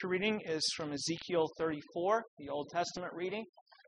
reading is from Ezekiel 34, the Old Testament reading.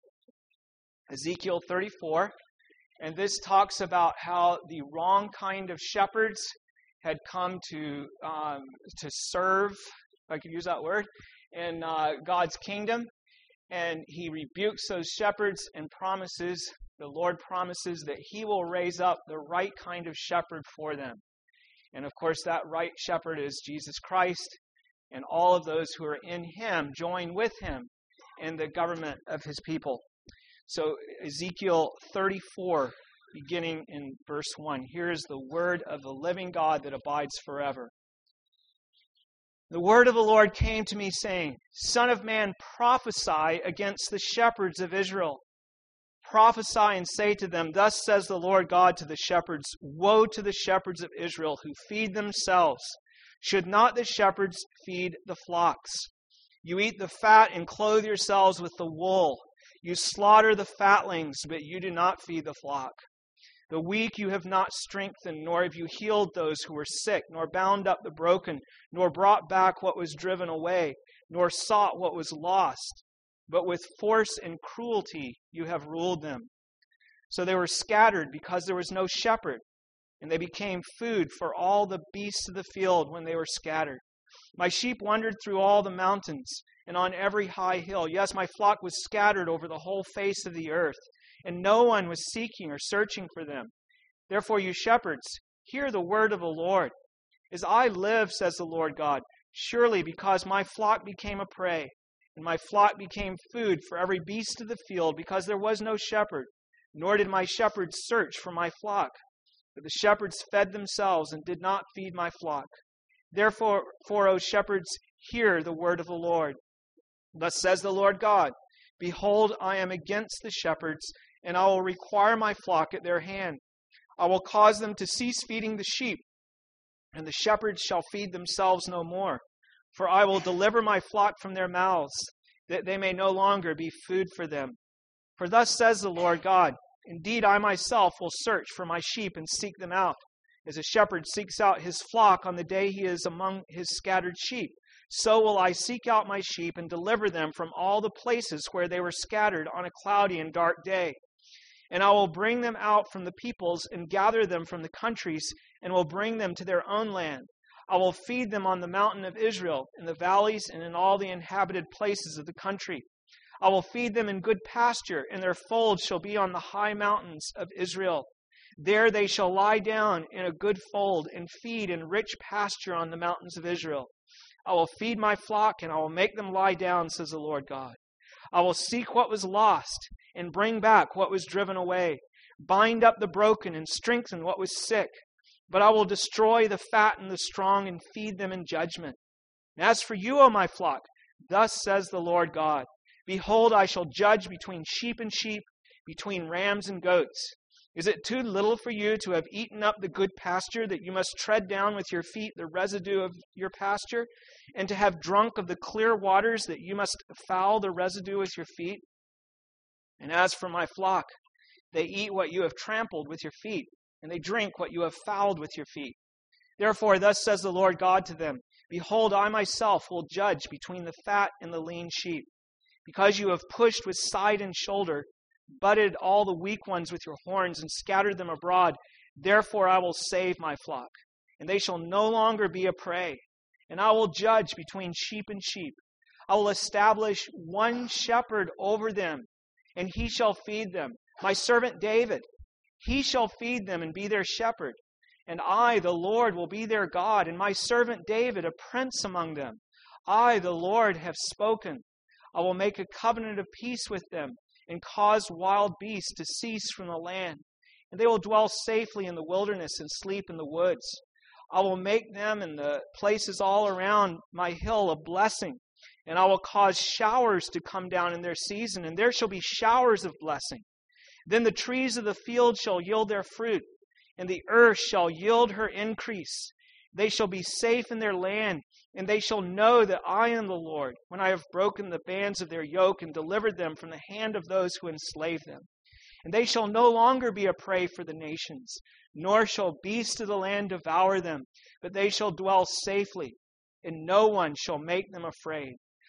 Ezekiel 34. And this talks about how the wrong kind of shepherds had come to serve, if I could use that word, in God's kingdom. And he rebukes those shepherds and the Lord promises that he will raise up the right kind of shepherd for them. And of course, that right shepherd is Jesus Christ, and all of those who are in him join with him in the government of his people. So Ezekiel 34, beginning in verse 1. Here is the word of the living God that abides forever. The word of the Lord came to me, saying, Son of man, prophesy against the shepherds of Israel. Prophesy and say to them, Thus says the Lord God to the shepherds, Woe to the shepherds of Israel who feed themselves. Should not the shepherds feed the flocks? You eat the fat and clothe yourselves with the wool. You slaughter the fatlings, but you do not feed the flock. The weak you have not strengthened, nor have you healed those who were sick, nor bound up the broken, nor brought back what was driven away, nor sought what was lost. But with force and cruelty you have ruled them. So they were scattered because there was no shepherd, and they became food for all the beasts of the field when they were scattered. My sheep wandered through all the mountains and on every high hill. Yes, my flock was scattered over the whole face of the earth, and no one was seeking or searching for them. Therefore, you shepherds, hear the word of the Lord. As I live, says the Lord God, surely because my flock became a prey, and my flock became food for every beast of the field, because there was no shepherd, nor did my shepherds search for my flock. But the shepherds fed themselves and did not feed my flock. Therefore, O shepherds, hear the word of the Lord. Thus says the Lord God, Behold, I am against the shepherds, and I will require my flock at their hand. I will cause them to cease feeding the sheep, and the shepherds shall feed themselves no more. For I will deliver my flock from their mouths, that they may no longer be food for them. For thus says the Lord God, Indeed, I myself will search for my sheep and seek them out, as a shepherd seeks out his flock on the day he is among his scattered sheep. So will I seek out my sheep and deliver them from all the places where they were scattered on a cloudy and dark day. And I will bring them out from the peoples and gather them from the countries, and will bring them to their own land. I will feed them on the mountain of Israel, in the valleys, and in all the inhabited places of the country. I will feed them in good pasture, and their folds shall be on the high mountains of Israel. There they shall lie down in a good fold, and feed in rich pasture on the mountains of Israel. I will feed my flock, and I will make them lie down, says the Lord God. I will seek what was lost, and bring back what was driven away, bind up the broken, and strengthen what was sick. But I will destroy the fat and the strong, and feed them in judgment. And as for you, O my flock, thus says the Lord God, Behold, I shall judge between sheep and sheep, between rams and goats. Is it too little for you to have eaten up the good pasture, that you must tread down with your feet the residue of your pasture, and to have drunk of the clear waters, that you must foul the residue with your feet? And as for my flock, they eat what you have trampled with your feet, and they drink what you have fouled with your feet. Therefore, thus says the Lord God to them, Behold, I myself will judge between the fat and the lean sheep. Because you have pushed with side and shoulder, butted all the weak ones with your horns, and scattered them abroad, therefore I will save my flock, and they shall no longer be a prey. And I will judge between sheep and sheep. I will establish one shepherd over them, and he shall feed them. My servant David, he shall feed them and be their shepherd. And I, the Lord, will be their God, and my servant David a prince among them. I, the Lord, have spoken. I will make a covenant of peace with them, and cause wild beasts to cease from the land. And they will dwell safely in the wilderness and sleep in the woods. I will make them and the places all around my hill a blessing, and I will cause showers to come down in their season, and there shall be showers of blessing. Then the trees of the field shall yield their fruit, and the earth shall yield her increase. They shall be safe in their land, and they shall know that I am the Lord, when I have broken the bands of their yoke and delivered them from the hand of those who enslave them. And they shall no longer be a prey for the nations, nor shall beasts of the land devour them, but they shall dwell safely, and no one shall make them afraid.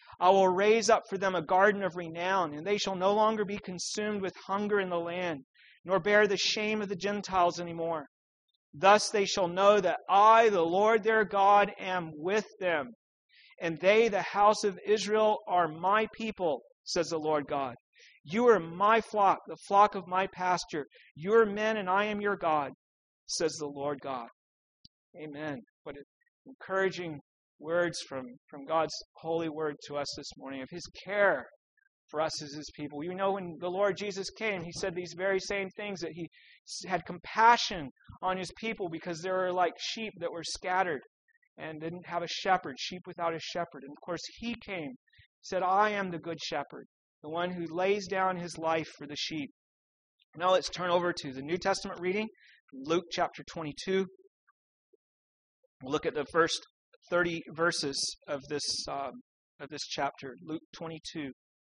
I will raise up for them a garden of renown, and they shall no longer be consumed with hunger in the land, nor bear the shame of the Gentiles anymore. Thus they shall know that I, the Lord their God, am with them, and they, the house of Israel, are my people, says the Lord God. You are my flock, the flock of my pasture. You are men, and I am your God, says the Lord God. Amen. What encouraging words from God's holy word to us this morning of His care for us as His people. You know, when the Lord Jesus came, He said these very same things, that He had compassion on His people because they were like sheep that were scattered and didn't have a shepherd, sheep without a shepherd. And of course, He came, said, I am the good shepherd, the one who lays down His life for the sheep. Now let's turn over to the New Testament reading, Luke chapter 22. We'll look at the first 30 verses of this chapter, Luke 22.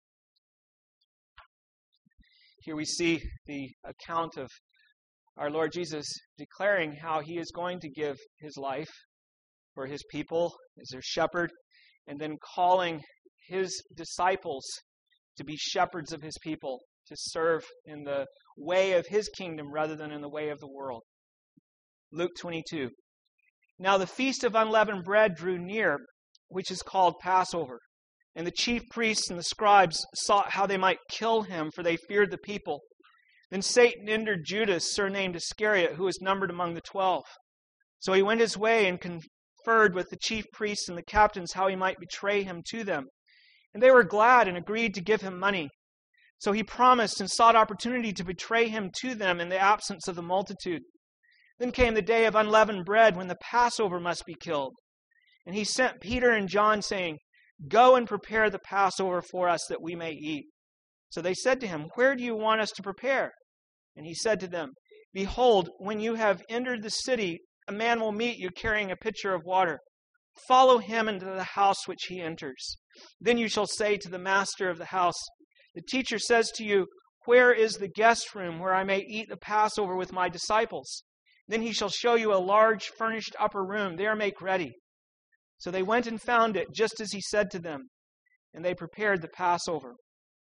Here we see the account of our Lord Jesus declaring how He is going to give His life for His people as their shepherd, and then calling His disciples to be shepherds of His people, to serve in the way of His kingdom rather than in the way of the world. Luke 22. Now the feast of unleavened bread drew near, which is called Passover. And the chief priests and the scribes sought how they might kill Him, for they feared the people. Then Satan entered Judas, surnamed Iscariot, who was numbered among the 12. So he went his way and conferred with the chief priests and the captains how he might betray Him to them. And they were glad and agreed to give Him money. So he promised and sought opportunity to betray Him to them in the absence of the multitude. Then came the day of unleavened bread, when the Passover must be killed. And he sent Peter and John, saying, Go and prepare the Passover for us, that we may eat. So they said to him, Where do you want us to prepare? And he said to them, Behold, when you have entered the city, a man will meet you carrying a pitcher of water. Follow him into the house which he enters. Then you shall say to the master of the house, The teacher says to you, Where is the guest room where I may eat the Passover with my disciples? Then he shall show you a large furnished upper room. There make ready. So they went and found it, just as he said to them, and they prepared the Passover.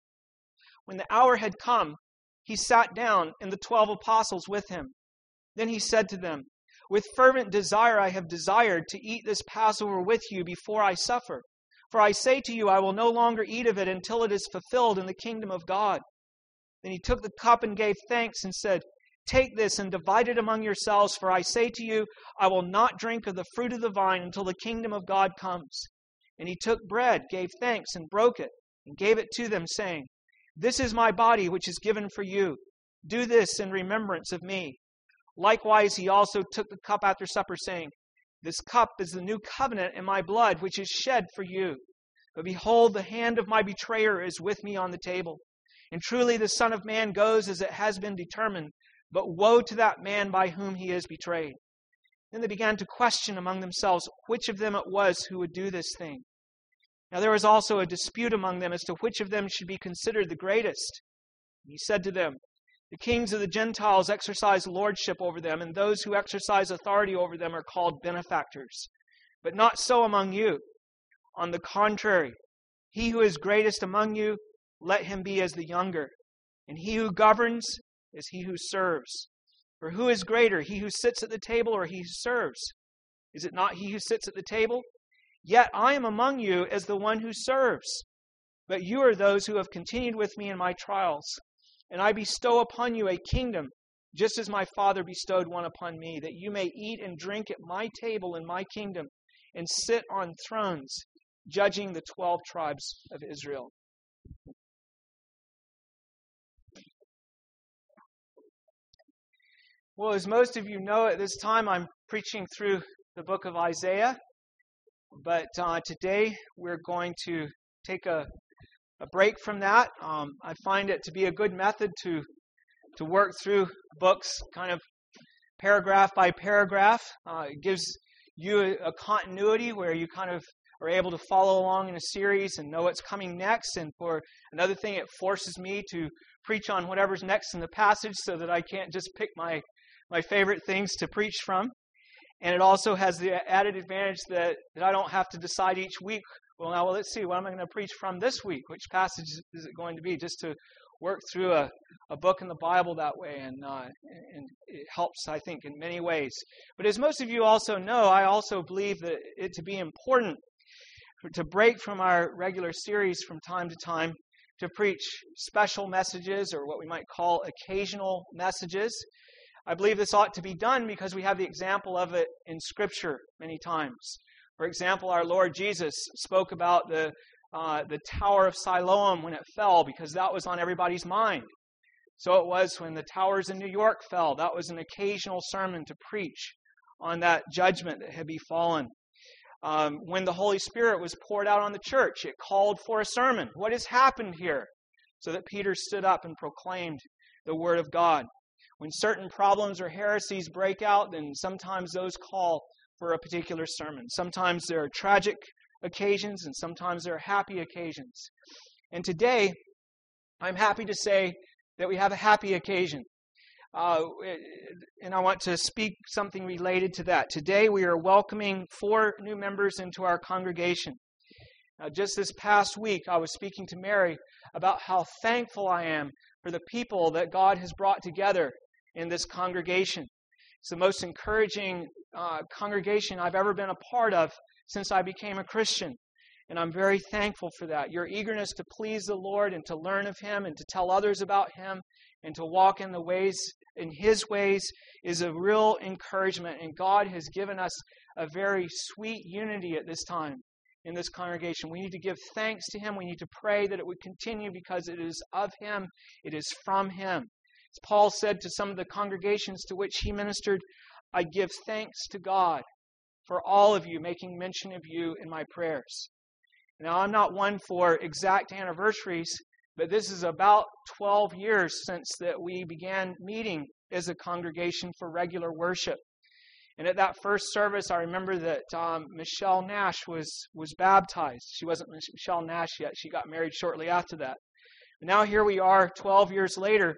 When the hour had come, he sat down, and the 12 apostles with him. Then he said to them, With fervent desire I have desired to eat this Passover with you before I suffer. For I say to you, I will no longer eat of it until it is fulfilled in the kingdom of God. Then he took the cup and gave thanks and said, Take this and divide it among yourselves, for I say to you, I will not drink of the fruit of the vine until the kingdom of God comes. And he took bread, gave thanks, and broke it, and gave it to them, saying, This is my body, which is given for you. Do this in remembrance of me. Likewise, he also took the cup after supper, saying, This cup is the new covenant in my blood, which is shed for you. But behold, the hand of my betrayer is with me on the table. And truly the Son of Man goes as it has been determined, but woe to that man by whom he is betrayed. Then they began to question among themselves which of them it was who would do this thing. Now there was also a dispute among them as to which of them should be considered the greatest. And he said to them, The kings of the Gentiles exercise lordship over them, and those who exercise authority over them are called benefactors. But not so among you. On the contrary, he who is greatest among you, let him be as the younger. And he who governs is he who serves. For who is greater, he who sits at the table or he who serves? Is it not he who sits at the table? Yet I am among you as the one who serves. But you are those who have continued with me in my trials. And I bestow upon you a kingdom, just as my Father bestowed one upon me, that you may eat and drink at my table in my kingdom, and sit on thrones, judging the 12 tribes of Israel. Well, as most of you know, at this time I'm preaching through the book of Isaiah, but today we're going to take a break from that. I find it to be a good method to work through books kind of paragraph by paragraph. It gives you a continuity where you kind of are able to follow along in a series and know what's coming next. And for another thing, it forces me to preach on whatever's next in the passage so that I can't just pick my favorite things to preach from. And it also has the added advantage that I don't have to decide each week Well, let's see. What am I going to preach from this week? Which passage is it going to be? Just to work through a book in the Bible that way, and it helps, I think, in many ways. But as most of you also know, I also believe that it to be important to break from our regular series from time to time to preach special messages, or what we might call occasional messages. I believe this ought to be done because we have the example of it in Scripture many times. For example, our Lord Jesus spoke about the Tower of Siloam when it fell, because that was on everybody's mind. So it was when the towers in New York fell. That was an occasional sermon to preach on that judgment that had befallen. When the Holy Spirit was poured out on the church, it called for a sermon. What has happened here? So that Peter stood up and proclaimed the Word of God. When certain problems or heresies break out, then sometimes those call for a particular sermon. Sometimes there are tragic occasions, and sometimes there are happy occasions. And today, I'm happy to say that we have a happy occasion. And I want to speak something related to that. Today, we are welcoming 4 new members into our congregation. Just this past week, I was speaking to Mary about how thankful I am for the people that God has brought together in this congregation. It's the most encouraging congregation I've ever been a part of since I became a Christian. And I'm very thankful for that. Your eagerness to please the Lord and to learn of Him and to tell others about Him and to walk in His ways is a real encouragement. And God has given us a very sweet unity at this time in this congregation. We need to give thanks to Him. We need to pray that it would continue because it is of Him. It is from Him. As Paul said to some of the congregations to which he ministered, I give thanks to God for all of you, making mention of you in my prayers. Now, I'm not one for exact anniversaries, but this is about 12 years since that we began meeting as a congregation for regular worship. And at that first service, I remember that Michelle Nash was baptized. She wasn't Michelle Nash yet. She got married shortly after that. But now here we are 12 years later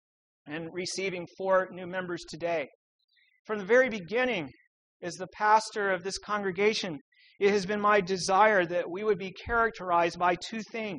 and receiving 4 new members today. From the very beginning, as the pastor of this congregation, it has been my desire that we would be characterized by 2 things: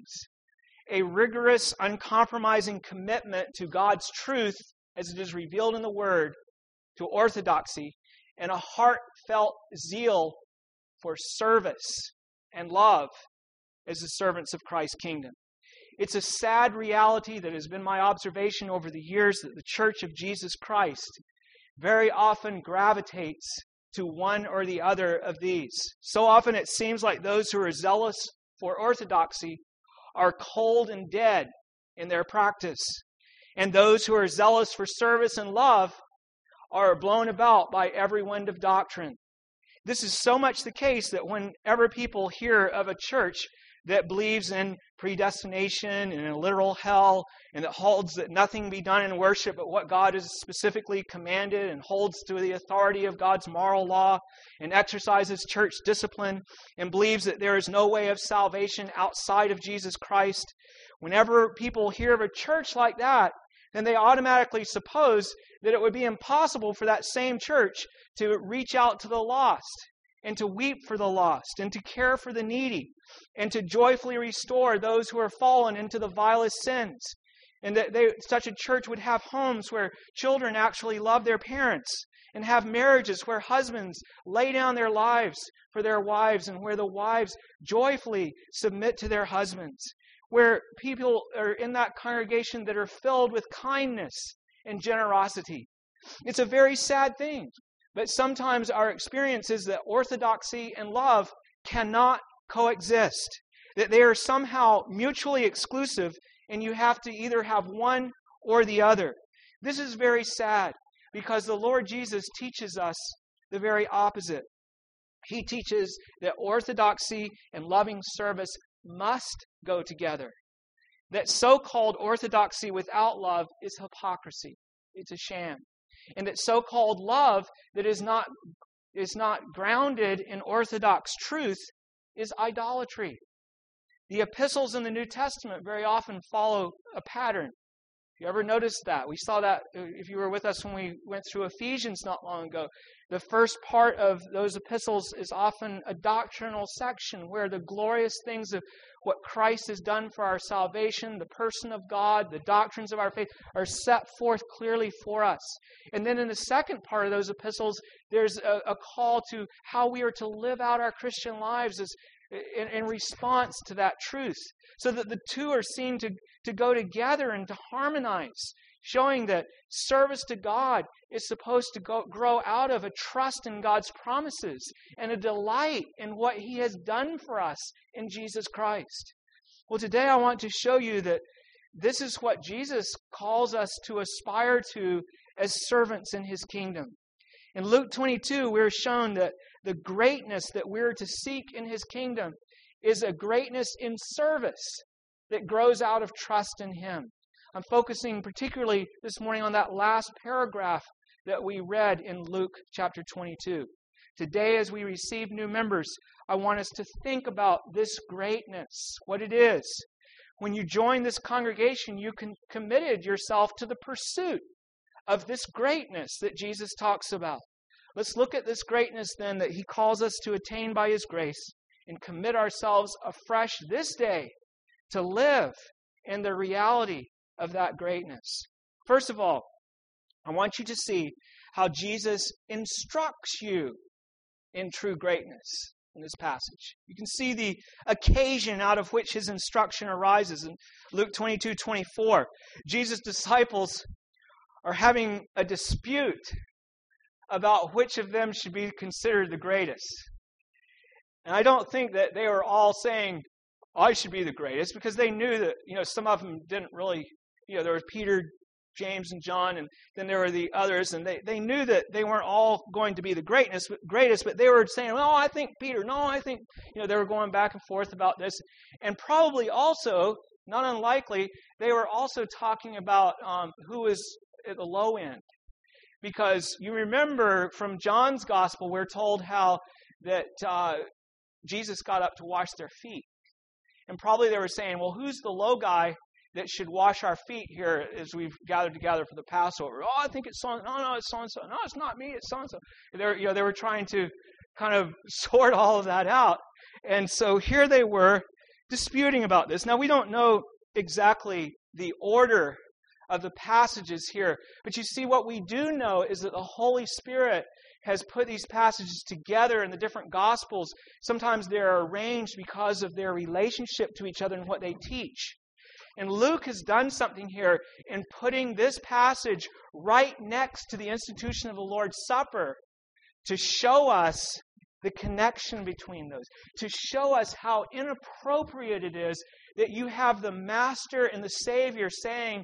a rigorous, uncompromising commitment to God's truth as it is revealed in the Word, to orthodoxy, and a heartfelt zeal for service and love as the servants of Christ's kingdom. It's a sad reality that has been my observation over the years that the Church of Jesus Christ very often gravitates to one or the other of these. So often it seems like those who are zealous for orthodoxy are cold and dead in their practice. And those who are zealous for service and love are blown about by every wind of doctrine. This is so much the case that whenever people hear of a church that believes in predestination and a literal hell, and that holds that nothing be done in worship but what God has specifically commanded, and holds to the authority of God's moral law, and exercises church discipline, and believes that there is no way of salvation outside of Jesus Christ, whenever people hear of a church like that, then they automatically suppose that it would be impossible for that same church to reach out to the lost, and to weep for the lost, and to care for the needy, and to joyfully restore those who are fallen into the vilest sins. And that such a church would have homes where children actually love their parents, and have marriages where husbands lay down their lives for their wives, and where the wives joyfully submit to their husbands, where people are in that congregation that are filled with kindness and generosity. It's a very sad thing. But sometimes our experience is that orthodoxy and love cannot coexist, that they are somehow mutually exclusive, and you have to either have one or the other. This is very sad because the Lord Jesus teaches us the very opposite. He teaches that orthodoxy and loving service must go together, that so-called orthodoxy without love is hypocrisy. It's a sham. And that so-called love that is not grounded in orthodox truth is idolatry. The epistles in the New Testament very often follow a pattern. You ever noticed that? We saw that if you were with us when we went through Ephesians not long ago. The first part of those epistles is often a doctrinal section where the glorious things of what Christ has done for our salvation, the person of God, the doctrines of our faith are set forth clearly for us. And then in the second part of those epistles, there's a call to how we are to live out our Christian lives in response to that truth, so that the two are seen to go together and to harmonize, showing that service to God is supposed to grow out of a trust in God's promises and a delight in what He has done for us in Jesus Christ. Well, today I want to show you that this is what Jesus calls us to aspire to as servants in His kingdom. In Luke 22, we're shown that the greatness that we're to seek in His kingdom is a greatness in service that grows out of trust in Him. I'm focusing particularly this morning on that last paragraph that we read in Luke chapter 22. Today, as we receive new members, I want us to think about this greatness, what it is. When you join this congregation, you committed yourself to the pursuit of this greatness that Jesus talks about. Let's look at this greatness then that He calls us to attain by His grace and commit ourselves afresh this day to live in the reality of that greatness. First of all, I want you to see how Jesus instructs you in true greatness in this passage. You can see the occasion out of which His instruction arises. In Luke 22:24, Jesus' disciples are having a dispute about which of them should be considered the greatest. And I don't think that they were all saying, I should be the greatest, because they knew that, some of them didn't really, there was Peter, James, and John, and then there were the others, and they knew that they weren't all going to be the greatest, but they were saying, well, I think Peter, no, I think, they were going back and forth about this. And probably also, not unlikely, they were also talking about who was at the low end. Because you remember from John's gospel, we're told how that Jesus got up to wash their feet. And probably they were saying, well, who's the low guy that should wash our feet here as we've gathered together for the Passover? Oh, I think it's so. No, it's so-and-so. No, it's not me. It's so-and-so. They were trying to kind of sort all of that out. And so here they were disputing about this. Now, we don't know exactly the order of the passages here, but you see, what we do know is that the Holy Spirit has put these passages together in the different Gospels. Sometimes they're arranged because of their relationship to each other and what they teach. And Luke has done something here in putting this passage right next to the institution of the Lord's Supper to show us the connection between those, to show us how inappropriate it is that you have the Master and the Savior saying,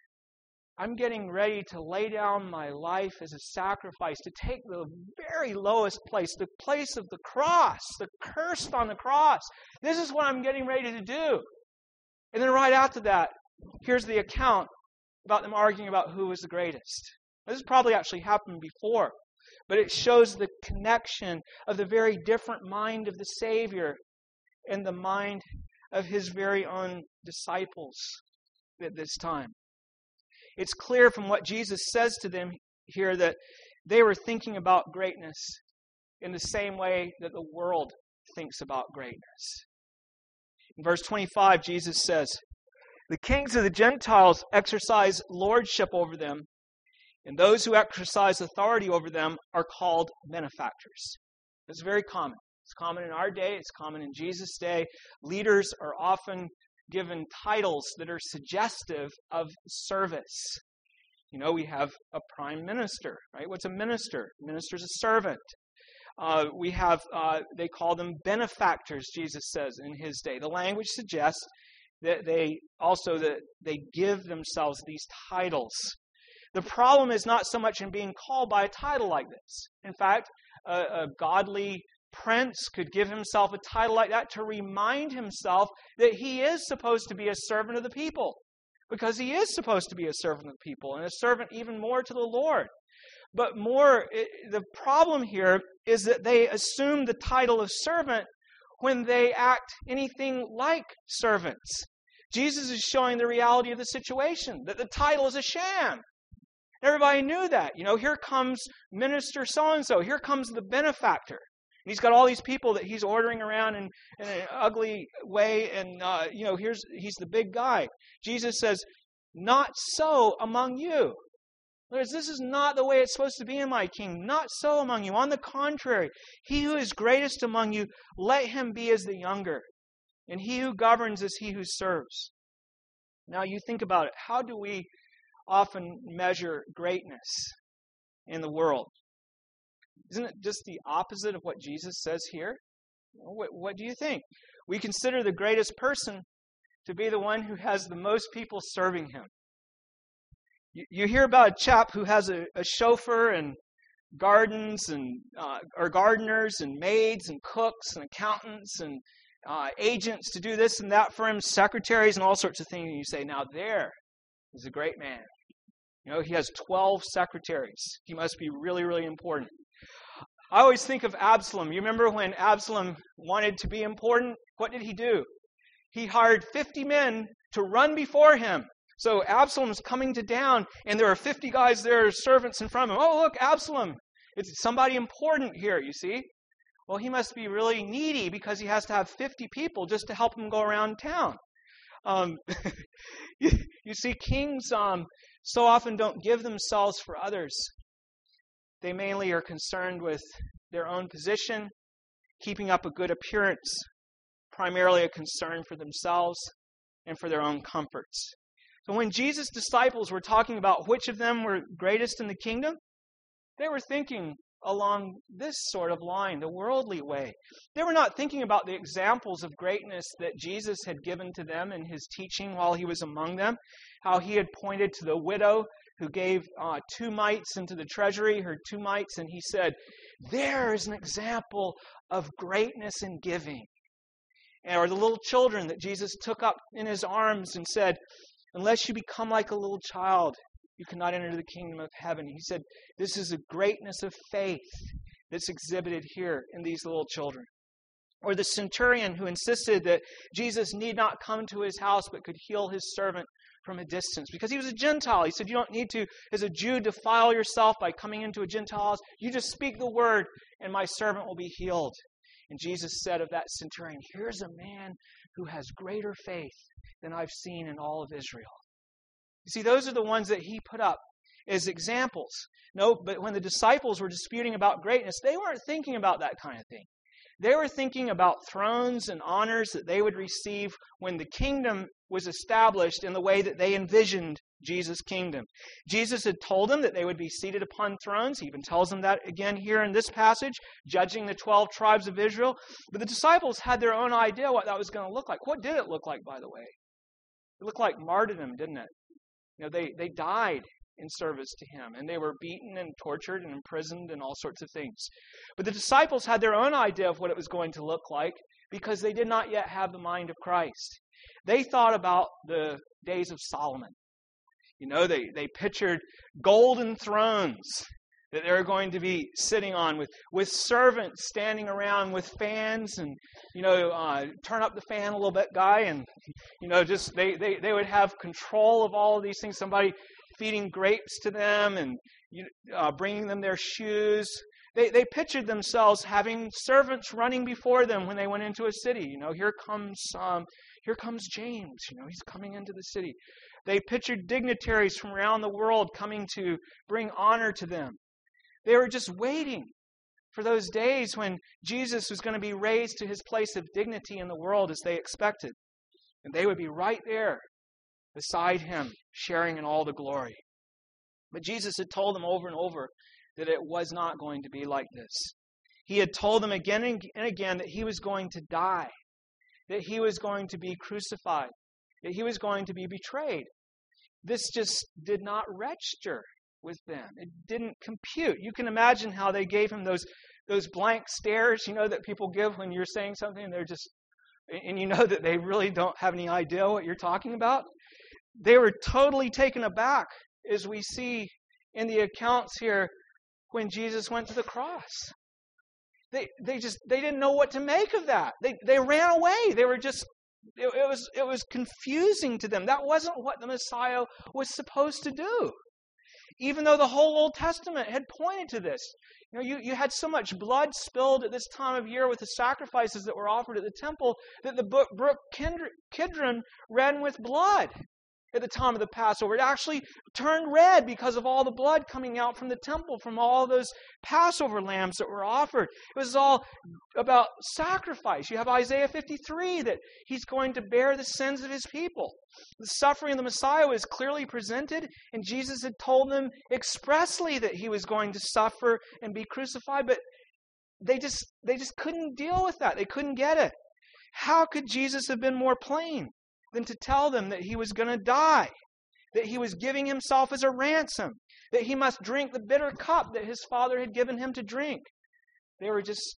I'm getting ready to lay down my life as a sacrifice, to take the very lowest place, the place of the cross, the cursed on the cross. This is what I'm getting ready to do. And then right after that, here's the account about them arguing about who was the greatest. This has probably actually happened before, but it shows the connection of the very different mind of the Savior and the mind of His very own disciples at this time. It's clear from what Jesus says to them here that they were thinking about greatness in the same way that the world thinks about greatness. In verse 25, Jesus says, the kings of the Gentiles exercise lordship over them, and those who exercise authority over them are called benefactors. It's very common. It's common in our day. It's common in Jesus' day. Leaders are often given titles that are suggestive of service. We have a prime minister, right? What's a minister? A minister is a servant. We have, they call them benefactors, Jesus says in His day. The language suggests that they give themselves these titles. The problem is not so much in being called by a title like this. In fact, a godly prince could give himself a title like that to remind himself that he is supposed to be a servant of the people, because he is supposed to be a servant of the people, and a servant even more to the Lord. But the problem here is that they assume the title of servant when they act anything like servants. Jesus is showing the reality of the situation, that the title is a sham. Everybody knew that. Here comes Minister so-and-so. Here comes the benefactor. And he's got all these people that he's ordering around in an ugly way. And, he's the big guy. Jesus says, not so among you. This is not the way it's supposed to be in my kingdom. Not so among you. On the contrary, he who is greatest among you, let him be as the younger. And he who governs is he who serves. Now you think about it. How do we often measure greatness in the world? Isn't it just the opposite of what Jesus says here? What do you think? We consider the greatest person to be the one who has the most people serving him. You hear about a chap who has a chauffeur and gardens and or gardeners and maids and cooks and accountants and agents to do this and that for him, secretaries and all sorts of things. And you say, now there is a great man. He has 12 secretaries. He must be really, really important. I always think of Absalom. You remember when Absalom wanted to be important? What did he do? He hired 50 men to run before him. So Absalom's coming to town, and there are 50 guys there, servants in front of him. Oh, look, Absalom. It's somebody important here, you see. Well, he must be really needy because he has to have 50 people just to help him go around town. You see, kings so often don't give themselves for others. They mainly are concerned with their own position, keeping up a good appearance, primarily a concern for themselves and for their own comforts. So when Jesus' disciples were talking about which of them were greatest in the kingdom, they were thinking along this sort of line, the worldly way. They were not thinking about the examples of greatness that Jesus had given to them in his teaching while he was among them, how he had pointed to the widow who gave 2 mites into the treasury, her 2 mites, and he said, there is an example of greatness in giving. Or the little children that Jesus took up in his arms and said, unless you become like a little child, you cannot enter the kingdom of heaven. He said, this is a greatness of faith that's exhibited here in these little children. Or the centurion who insisted that Jesus need not come to his house but could heal his servant from a distance because he was a Gentile. He said, you don't need to, as a Jew, defile yourself by coming into a Gentile house. You just speak the word and my servant will be healed. And Jesus said of that centurion, here's a man who has greater faith than I've seen in all of Israel. You see, those are the ones that he put up as examples. No, but when the disciples were disputing about greatness, they weren't thinking about that kind of thing. They were thinking about thrones and honors that they would receive when the kingdom was established in the way that they envisioned Jesus' kingdom. Jesus had told them that they would be seated upon thrones. He even tells them that again here in this passage, judging the 12 tribes of Israel. But the disciples had their own idea what that was going to look like. What did it look like, by the way? It looked like martyrdom, didn't it? They died in service to him, and they were beaten and tortured and imprisoned and all sorts of things. But the disciples had their own idea of what it was going to look like because they did not yet have the mind of Christ. They thought about the days of Solomon. They pictured golden thrones that they were going to be sitting on with servants standing around with fans and, turn up the fan a little bit, guy, and, just they would have control of all of these things. Somebody feeding grapes to them and bringing them their shoes. They pictured themselves having servants running before them when they went into a city. Here comes James. He's coming into the city. They pictured dignitaries from around the world coming to bring honor to them. They were just waiting for those days when Jesus was going to be raised to his place of dignity in the world as they expected. And they would be right there beside him, sharing in all the glory. But Jesus had told them over and over that it was not going to be like this. He had told them again and again that he was going to die, that he was going to be crucified, that he was going to be betrayed. This just did not register with them. It didn't compute. You can imagine how they gave him those blank stares, that people give when you're saying something and they're just, and that they really don't have any idea what you're talking about. They were totally taken aback, as we see in the accounts here when Jesus went to the cross. They didn't know what to make of that. They ran away. They were just It was confusing to them. That wasn't what the Messiah was supposed to do. Even though the whole Old Testament had pointed to this. You had so much blood spilled at this time of year with the sacrifices that were offered at the temple that the brook Kidron ran with blood at the time of the Passover. It actually turned red because of all the blood coming out from the temple, from all those Passover lambs that were offered. It was all about sacrifice. You have Isaiah 53 that he's going to bear the sins of his people. The suffering of the Messiah was clearly presented, and Jesus had told them expressly that he was going to suffer and be crucified, but they just couldn't deal with that. They couldn't get it. How could Jesus have been more plain than to tell them that he was going to die, that he was giving himself as a ransom, that he must drink the bitter cup that his Father had given him to drink? They were just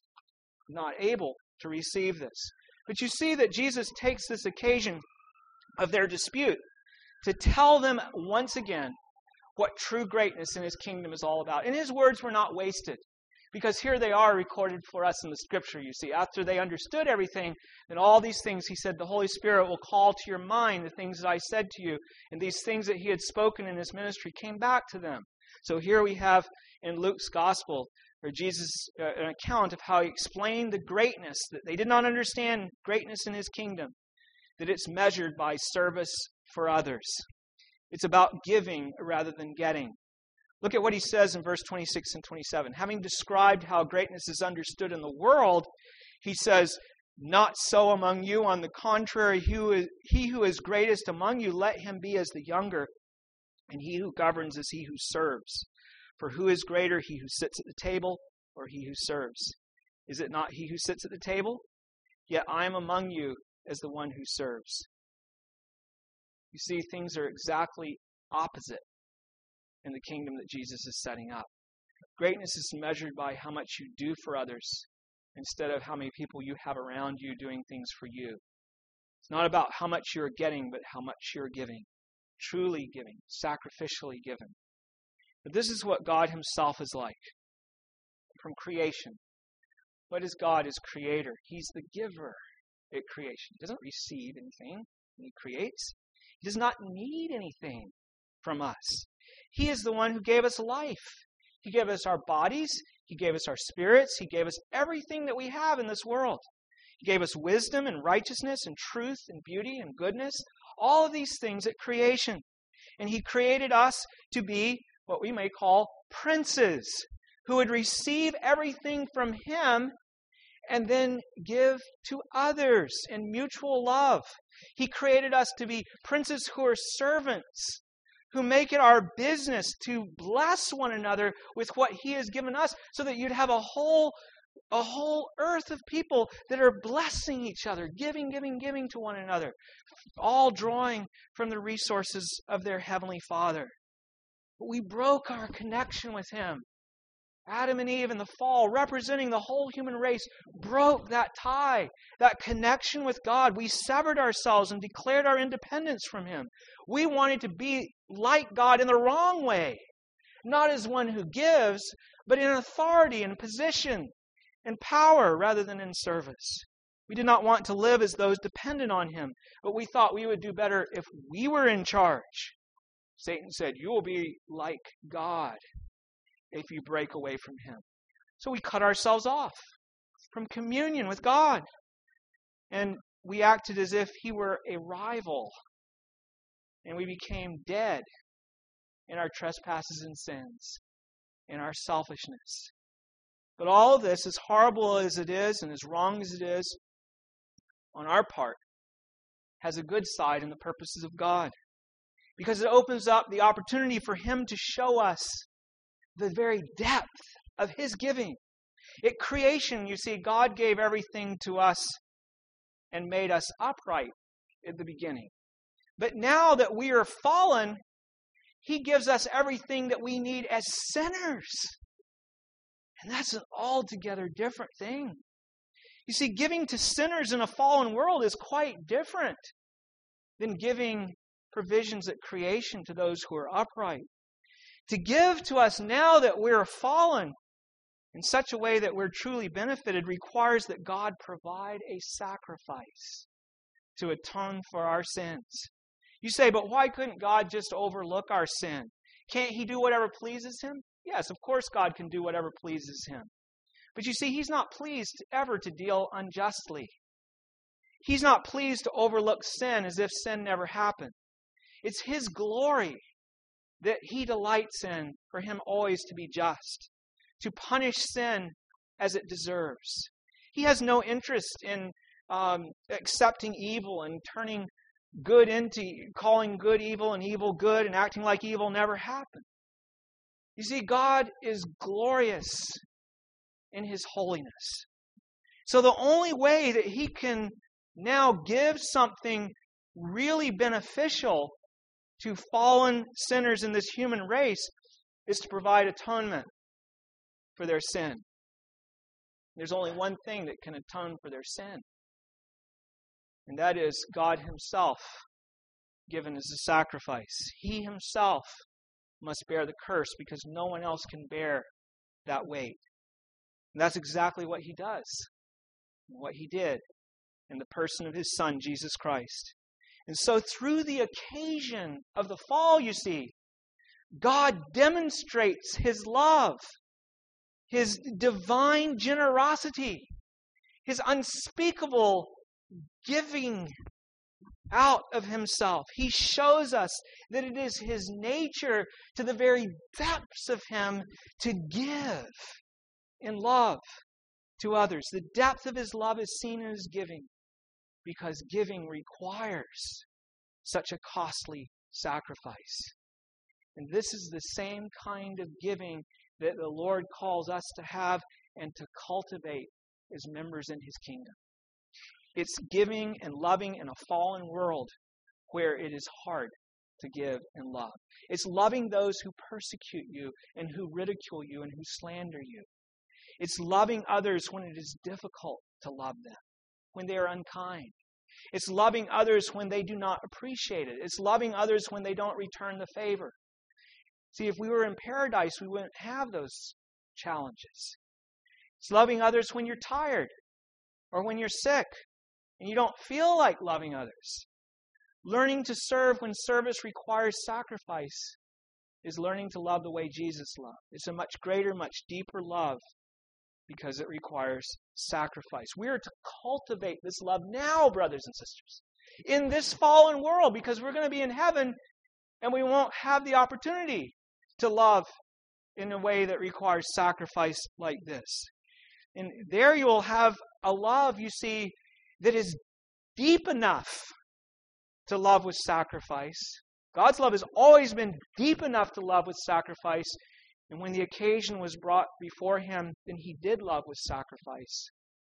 not able to receive this. But you see that Jesus takes this occasion of their dispute to tell them once again what true greatness in his kingdom is all about. And his words were not wasted, because here they are recorded for us in the Scripture, you see. After they understood everything, then all these things, he said, the Holy Spirit will call to your mind the things that I said to you. And these things that he had spoken in his ministry came back to them. So here we have in Luke's Gospel, or Jesus, an account of how he explained the greatness, that they did not understand greatness in his kingdom, that it's measured by service for others. It's about giving rather than getting. Look at what he says in verse 26 and 27. Having described how greatness is understood in the world, he says, not so among you. On the contrary, he who is greatest among you, let him be as the younger, and he who governs is he who serves. For who is greater, he who sits at the table or he who serves? Is it not he who sits at the table? Yet I am among you as the one who serves. You see, things are exactly opposite in the kingdom that Jesus is setting up. Greatness is measured by how much you do for others instead of how many people you have around you doing things for you. It's not about how much you're getting, but how much you're giving. Truly giving, sacrificially given. But this is what God himself is like. From creation. What is God as creator? He's the giver at creation. He doesn't receive anything when he creates. He does not need anything from us. He is the one who gave us life. He gave us our bodies. He gave us our spirits. He gave us everything that we have in this world. He gave us wisdom and righteousness and truth and beauty and goodness. All of these things at creation. And he created us to be what we may call princes, who would receive everything from him and then give to others in mutual love. He created us to be princes who are servants, who make it our business to bless one another with what he has given us, so that you'd have a whole earth of people that are blessing each other, giving to one another, all drawing from the resources of their Heavenly Father. But we broke our connection with him. Adam and Eve in the fall, representing the whole human race, broke that tie, that connection with God. We severed ourselves and declared our independence from him. We wanted to be like God in the wrong way, not as one who gives, but in authority and position and power rather than in service. We did not want to live as those dependent on him, but we thought we would do better if we were in charge. Satan said, you will be like God if you break away from him. So we cut ourselves off from communion with God. And we acted as if he were a rival. And we became dead in our trespasses and sins, in our selfishness. But all of this, as horrible as it is and as wrong as it is on our part, has a good side in the purposes of God. Because it opens up the opportunity for him to show us the very depth of his giving. At creation, you see, God gave everything to us and made us upright at the beginning. But now that we are fallen, he gives us everything that we need as sinners. And that's an altogether different thing. You see, giving to sinners in a fallen world is quite different than giving provisions at creation to those who are upright. To give to us now that we're fallen in such a way that we're truly benefited requires that God provide a sacrifice. to atone for our sins. You say, but why couldn't God just overlook our sin? Can't He do whatever pleases Him? Yes, of course God can do whatever pleases Him. But you see, He's not pleased ever to deal unjustly. He's not pleased to overlook sin as if sin never happened. It's His glory that He delights in for Him always to be just, to punish sin as it deserves. He has no interest in accepting evil and turning good into, calling good evil and evil good and acting like evil never happened. You see, God is glorious in His holiness. So the only way that He can now give something really beneficial to fallen sinners in this human race is to provide atonement for their sin. There's only one thing that can atone for their sin, and that is God Himself given as a sacrifice. He Himself must bear the curse because no one else can bear that weight. And that's exactly what He does, what He did in the person of His Son, Jesus Christ. And so through the occasion of the fall, you see, God demonstrates His love, His divine generosity, His unspeakable giving out of Himself. He shows us that it is His nature to the very depths of Him to give in love to others. The depth of His love is seen in His giving, because giving requires such a costly sacrifice. And this is the same kind of giving that the Lord calls us to have and to cultivate as members in His kingdom. It's giving and loving in a fallen world where it is hard to give and love. It's loving those who persecute you and who ridicule you and who slander you. It's loving others when it is difficult to love them, when they are unkind. It's loving others when they do not appreciate it. It's loving others when they don't return the favor. See, if we were in paradise, we wouldn't have those challenges. It's loving others when you're tired or when you're sick and you don't feel like loving others. Learning to serve when service requires sacrifice is learning to love the way Jesus loved. It's a much greater, much deeper love because it requires sacrifice. We are to cultivate this love now, brothers and sisters, in this fallen world, because we're going to be in heaven and we won't have the opportunity to love in a way that requires sacrifice like this. And there you will have a love, you see, that is deep enough to love with sacrifice. God's love has always been deep enough to love with sacrifice. And when the occasion was brought before Him, then He did love with sacrifice.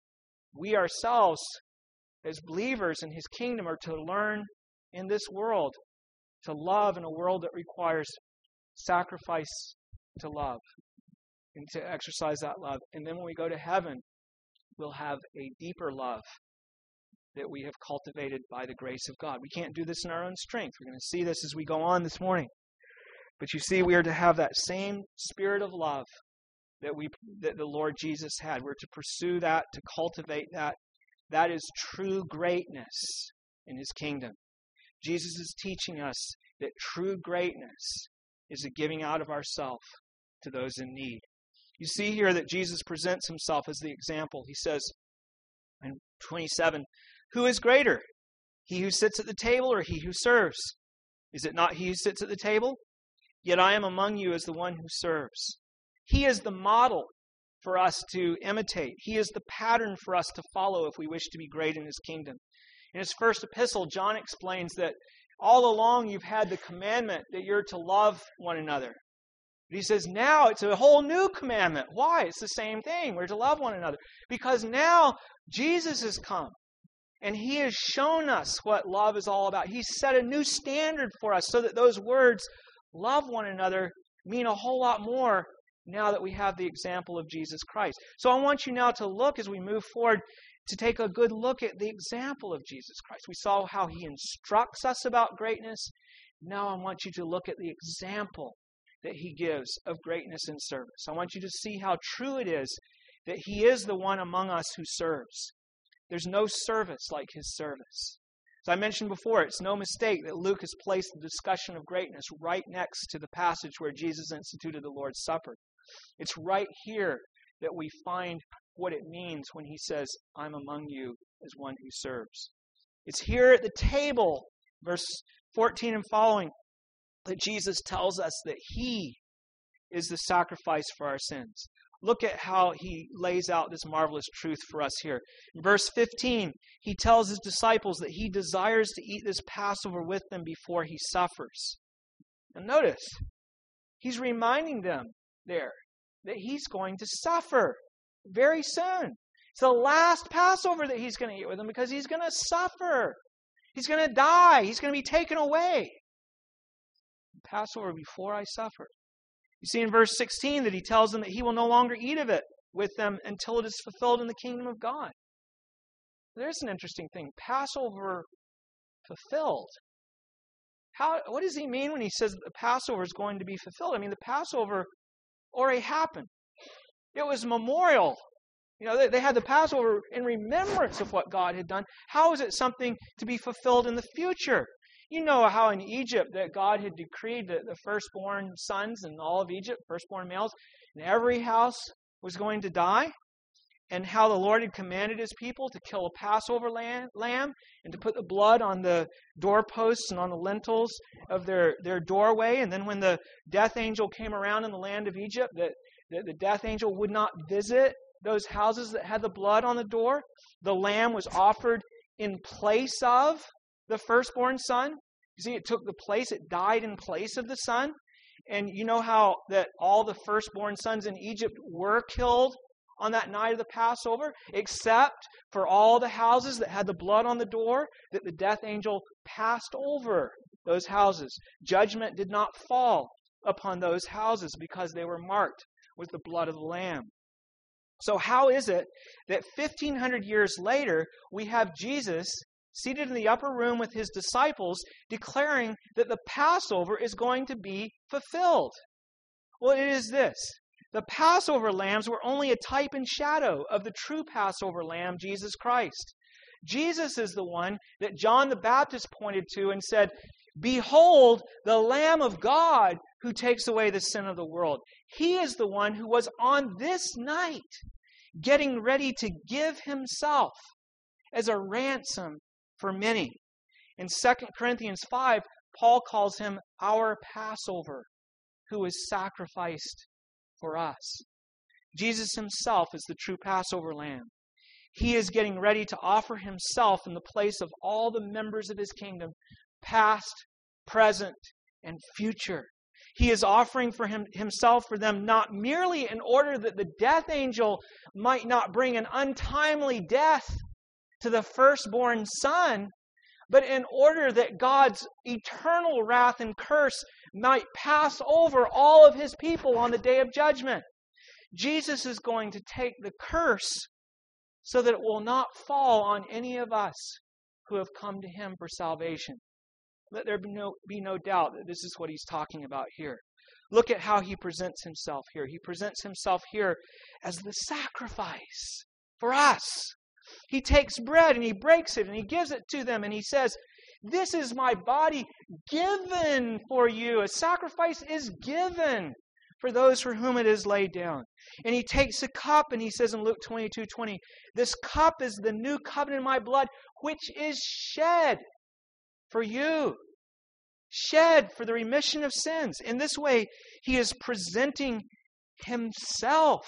We ourselves, as believers in His kingdom, are to learn in this world to love in a world that requires sacrifice to love and to exercise that love. And then when we go to heaven, we'll have a deeper love that we have cultivated by the grace of God. We can't do this in our own strength. We're going to see this as we go on this morning. But you see, we are to have that same spirit of love that the Lord Jesus had. We're to pursue that, to cultivate that. That is true greatness in His kingdom. Jesus is teaching us that true greatness is a giving out of ourself to those in need. You see here that Jesus presents Himself as the example. He says in 27, "Who is greater, he who sits at the table or he who serves? Is it not he who sits at the table? Yet I am among you as the one who serves." He is the model for us to imitate. He is the pattern for us to follow if we wish to be great in His kingdom. In his first epistle, John explains that all along you've had the commandment that you're to love one another. But he says now it's a whole new commandment. Why? It's the same thing. We're to love one another. Because now Jesus has come. And He has shown us what love is all about. He's set a new standard for us so that those words, love one another, mean a whole lot more now that we have the example of Jesus Christ. So I want you now to look as we move forward to take a good look at the example of Jesus Christ. We saw how He instructs us about greatness. Now I want you to look at the example that He gives of greatness in service. I want you to see how true it is that He is the one among us who serves. There's no service like His service. As I mentioned before, it's no mistake that Luke has placed the discussion of greatness right next to the passage where Jesus instituted the Lord's Supper. It's right here that we find what it means when he says, I'm among you as one who serves. It's here at the table, verse 14 and following, that Jesus tells us that he is the sacrifice for our sins. Look at how he lays out this marvelous truth for us here. In verse 15, he tells his disciples that he desires to eat this Passover with them before he suffers. And notice, he's reminding them there that he's going to suffer very soon. It's the last Passover that he's going to eat with them because he's going to suffer. He's going to die. He's going to be taken away. Passover before I suffer. You see in verse 16 that he tells them that he will no longer eat of it with them until it is fulfilled in the kingdom of God. There's an interesting thing. Passover fulfilled. What does he mean when he says that the Passover is going to be fulfilled? I mean, the Passover already happened. It was memorial. They had the Passover in remembrance of what God had done. How is it something to be fulfilled in the future? You know how in Egypt that God had decreed that the firstborn sons in all of Egypt, firstborn males, in every house was going to die, and how the Lord had commanded his people to kill a Passover lamb and to put the blood on the doorposts and on the lintels of their doorway. And then when the death angel came around in the land of Egypt, that the death angel would not visit those houses that had the blood on the door. The lamb was offered in place of the firstborn son. You see, it took the place, it died in place of the son. And you know how that all the firstborn sons in Egypt were killed on that night of the Passover, except for all the houses that had the blood on the door, that the death angel passed over those houses. Judgment did not fall upon those houses because they were marked with the blood of the Lamb. So how is it that 1,500 years later, we have Jesus seated in the upper room with his disciples, declaring that the Passover is going to be fulfilled? Well, it is this. The Passover lambs were only a type and shadow of the true Passover lamb, Jesus Christ. Jesus is the one that John the Baptist pointed to and said, "Behold, the Lamb of God who takes away the sin of the world." He is the one who was on this night getting ready to give himself as a ransom for many. In 2 Corinthians 5, Paul calls him our Passover, who is sacrificed for us. Jesus himself is the true Passover lamb. He is getting ready to offer himself in the place of all the members of his kingdom, past, present, and future. He is offering for himself for them not merely in order that the death angel might not bring an untimely death to the firstborn son, but in order that God's eternal wrath and curse might pass over all of his people on the day of judgment. Jesus is going to take the curse so that it will not fall on any of us who have come to him for salvation. Let there be no doubt that this is what he's talking about here. Look at how he presents himself here. He presents himself here as the sacrifice for us. He takes bread and he breaks it and he gives it to them and he says, "This is my body given for you." A sacrifice is given for those for whom it is laid down. And he takes a cup and he says in Luke 22:20, "This cup is the new covenant in my blood, which is shed for you." Shed for the remission of sins. In this way, he is presenting himself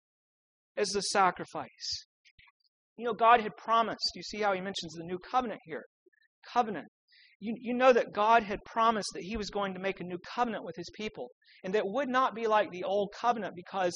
as the sacrifice. You know, God had promised. You see how he mentions the new covenant here. Covenant. You know that God had promised that he was going to make a new covenant with his people. And that would not be like the old covenant, because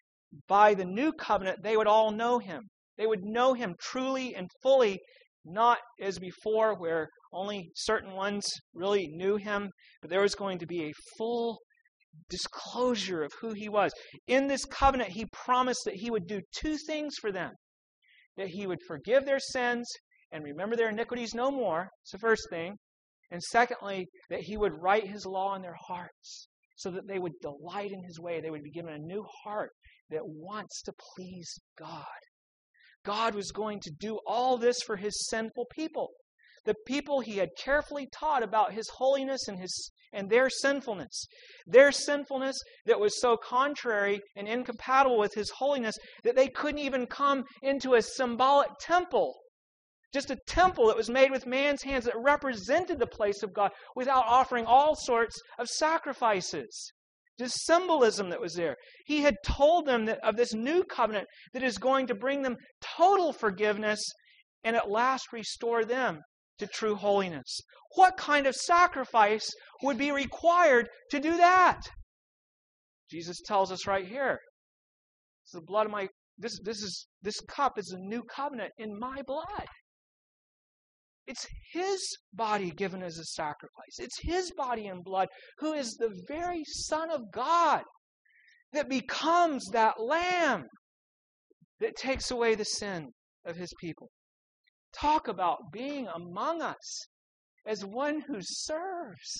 by the new covenant, they would all know him. They would know him truly and fully, not as before where only certain ones really knew him, but there was going to be a full disclosure of who he was. In this covenant, he promised that he would do two things for them. That he would forgive their sins and remember their iniquities no more. It's the first thing. And secondly, that he would write his law in their hearts so that they would delight in his way. They would be given a new heart that wants to please God. God was going to do all this for his sinful people. the people he had carefully taught about his holiness and their sinfulness. Their sinfulness that was so contrary and incompatible with his holiness that they couldn't even come into a symbolic temple. Just a temple that was made with man's hands that represented the place of God without offering all sorts of sacrifices. Just symbolism that was there. He had told them that of this new covenant that is going to bring them total forgiveness and at last restore them to true holiness. What kind of sacrifice would be required to do that? Jesus tells us right here. It's the blood of my this cup is a new covenant in my blood. It's His body given as a sacrifice. It's His body and blood, who is the very Son of God, that becomes that Lamb that takes away the sin of His people. Talk about being among us as one who serves.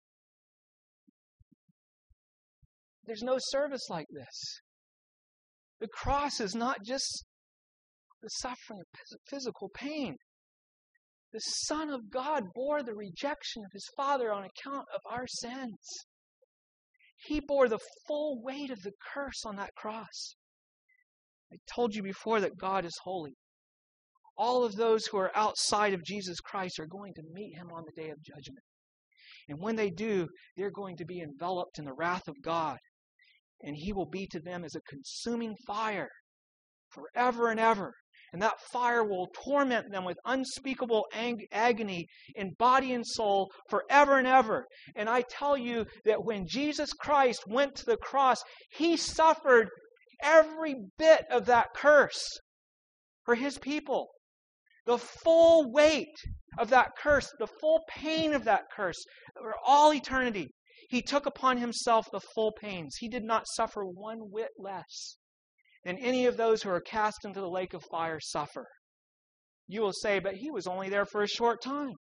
There's no service like this. The cross is not just the suffering of physical pain. The Son of God bore the rejection of His Father on account of our sins. He bore the full weight of the curse on that cross. I told you before that God is holy. All of those who are outside of Jesus Christ are going to meet Him on the day of judgment. And when they do, they're going to be enveloped in the wrath of God. And He will be to them as a consuming fire forever and ever. And that fire will torment them with unspeakable agony in body and soul forever and ever. And I tell you that when Jesus Christ went to the cross, He suffered every bit of that curse for His people. The full weight of that curse, the full pain of that curse, for all eternity. He took upon Himself the full pains. He did not suffer one whit less than any of those who are cast into the lake of fire suffer. You will say, but He was only there for a short time.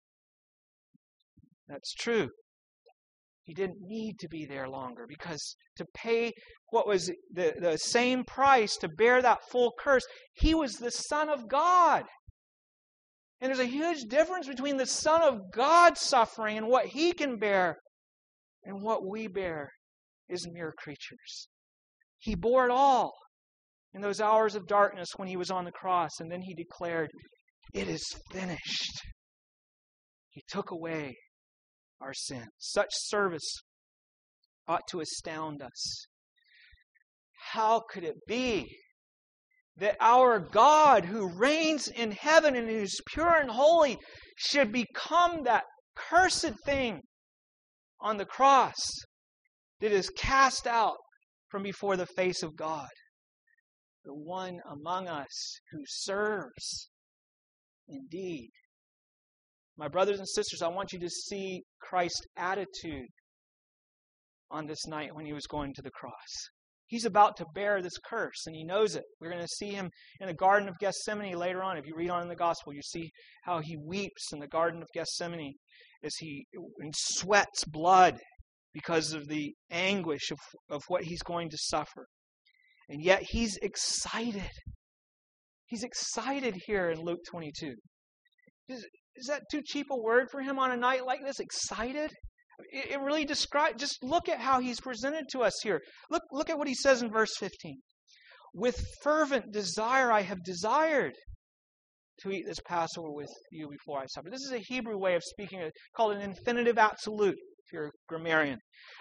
That's true. He didn't need to be there longer, because to pay what was the same price to bear that full curse, He was the Son of God. And there's a huge difference between the Son of God suffering and what He can bear and what we bear as mere creatures. He bore it all in those hours of darkness when He was on the cross, and then He declared, "It is finished." He took away our sins. Such service ought to astound us. How could it be that our God, who reigns in heaven and who is pure and holy, should become that cursed thing on the cross that is cast out from before the face of God? The one among us who serves indeed. My brothers and sisters, I want you to see Christ's attitude on this night when He was going to the cross. He's about to bear this curse, and He knows it. We're going to see Him in the Garden of Gethsemane later on. If you read on in the Gospel, you see how He weeps in the Garden of Gethsemane as He sweats blood because of the anguish of what He's going to suffer. And yet He's excited. He's excited here in Luke 22. Is that too cheap a word for Him on a night like this? Excited? It really describes, just look at how He's presented to us here. Look at what He says in verse 15. With fervent desire I have desired to eat this Passover with you before I suffer. This is a Hebrew way of speaking, called an infinitive absolute, if you're a grammarian.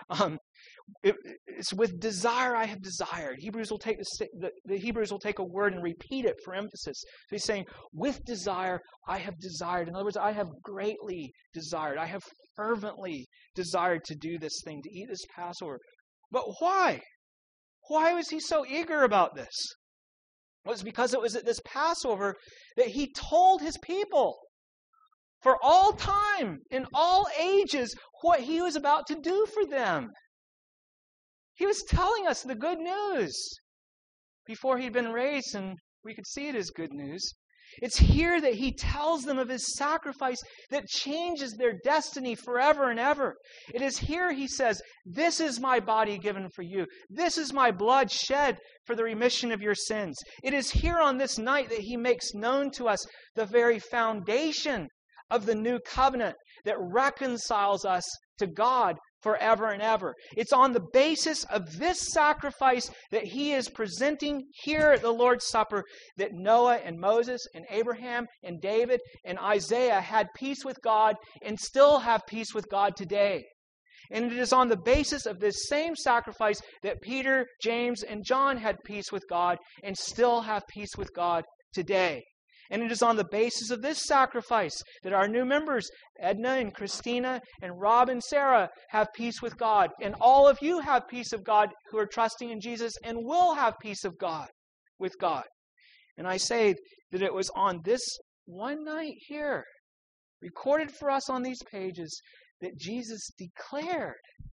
It's with desire I have desired. The Hebrews will take a word and repeat it for emphasis. So He's saying, with desire I have desired. In other words, I have greatly desired. I have fervently desired to do this thing, to eat this Passover. But why? Why was He so eager about this? Well, it's because it was at this Passover that He told His people for all time, in all ages, what He was about to do for them. He was telling us the good news before He'd been raised, and we could see it as good news. It's here that He tells them of His sacrifice that changes their destiny forever and ever. It is here He says, this is my body given for you. This is my blood shed for the remission of your sins. It is here on this night that He makes known to us the very foundation of the new covenant that reconciles us to God forever and ever. It's on the basis of this sacrifice that he is presenting here at the Lord's Supper that Noah and Moses and Abraham and David and Isaiah had peace with God and still have peace with God today. And it is on the basis of this same sacrifice that Peter, James, and John had peace with God and still have peace with God today. And it is on the basis of this sacrifice that our new members, Edna and Christina and Rob and Sarah, have peace with God. And all of you have peace of God who are trusting in Jesus and will have peace of God with God. And I say that it was on this one night here, recorded for us on these pages, that Jesus declared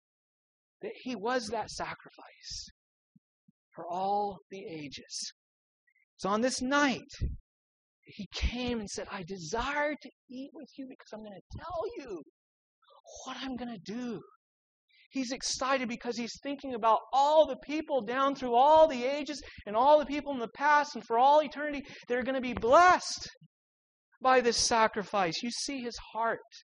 that he was that sacrifice for all the ages. So on this night, he came and said, I desire to eat with you because I'm going to tell you what I'm going to do. He's excited because he's thinking about all the people down through all the ages and all the people in the past and for all eternity that are going to be blessed by this sacrifice. You see his heart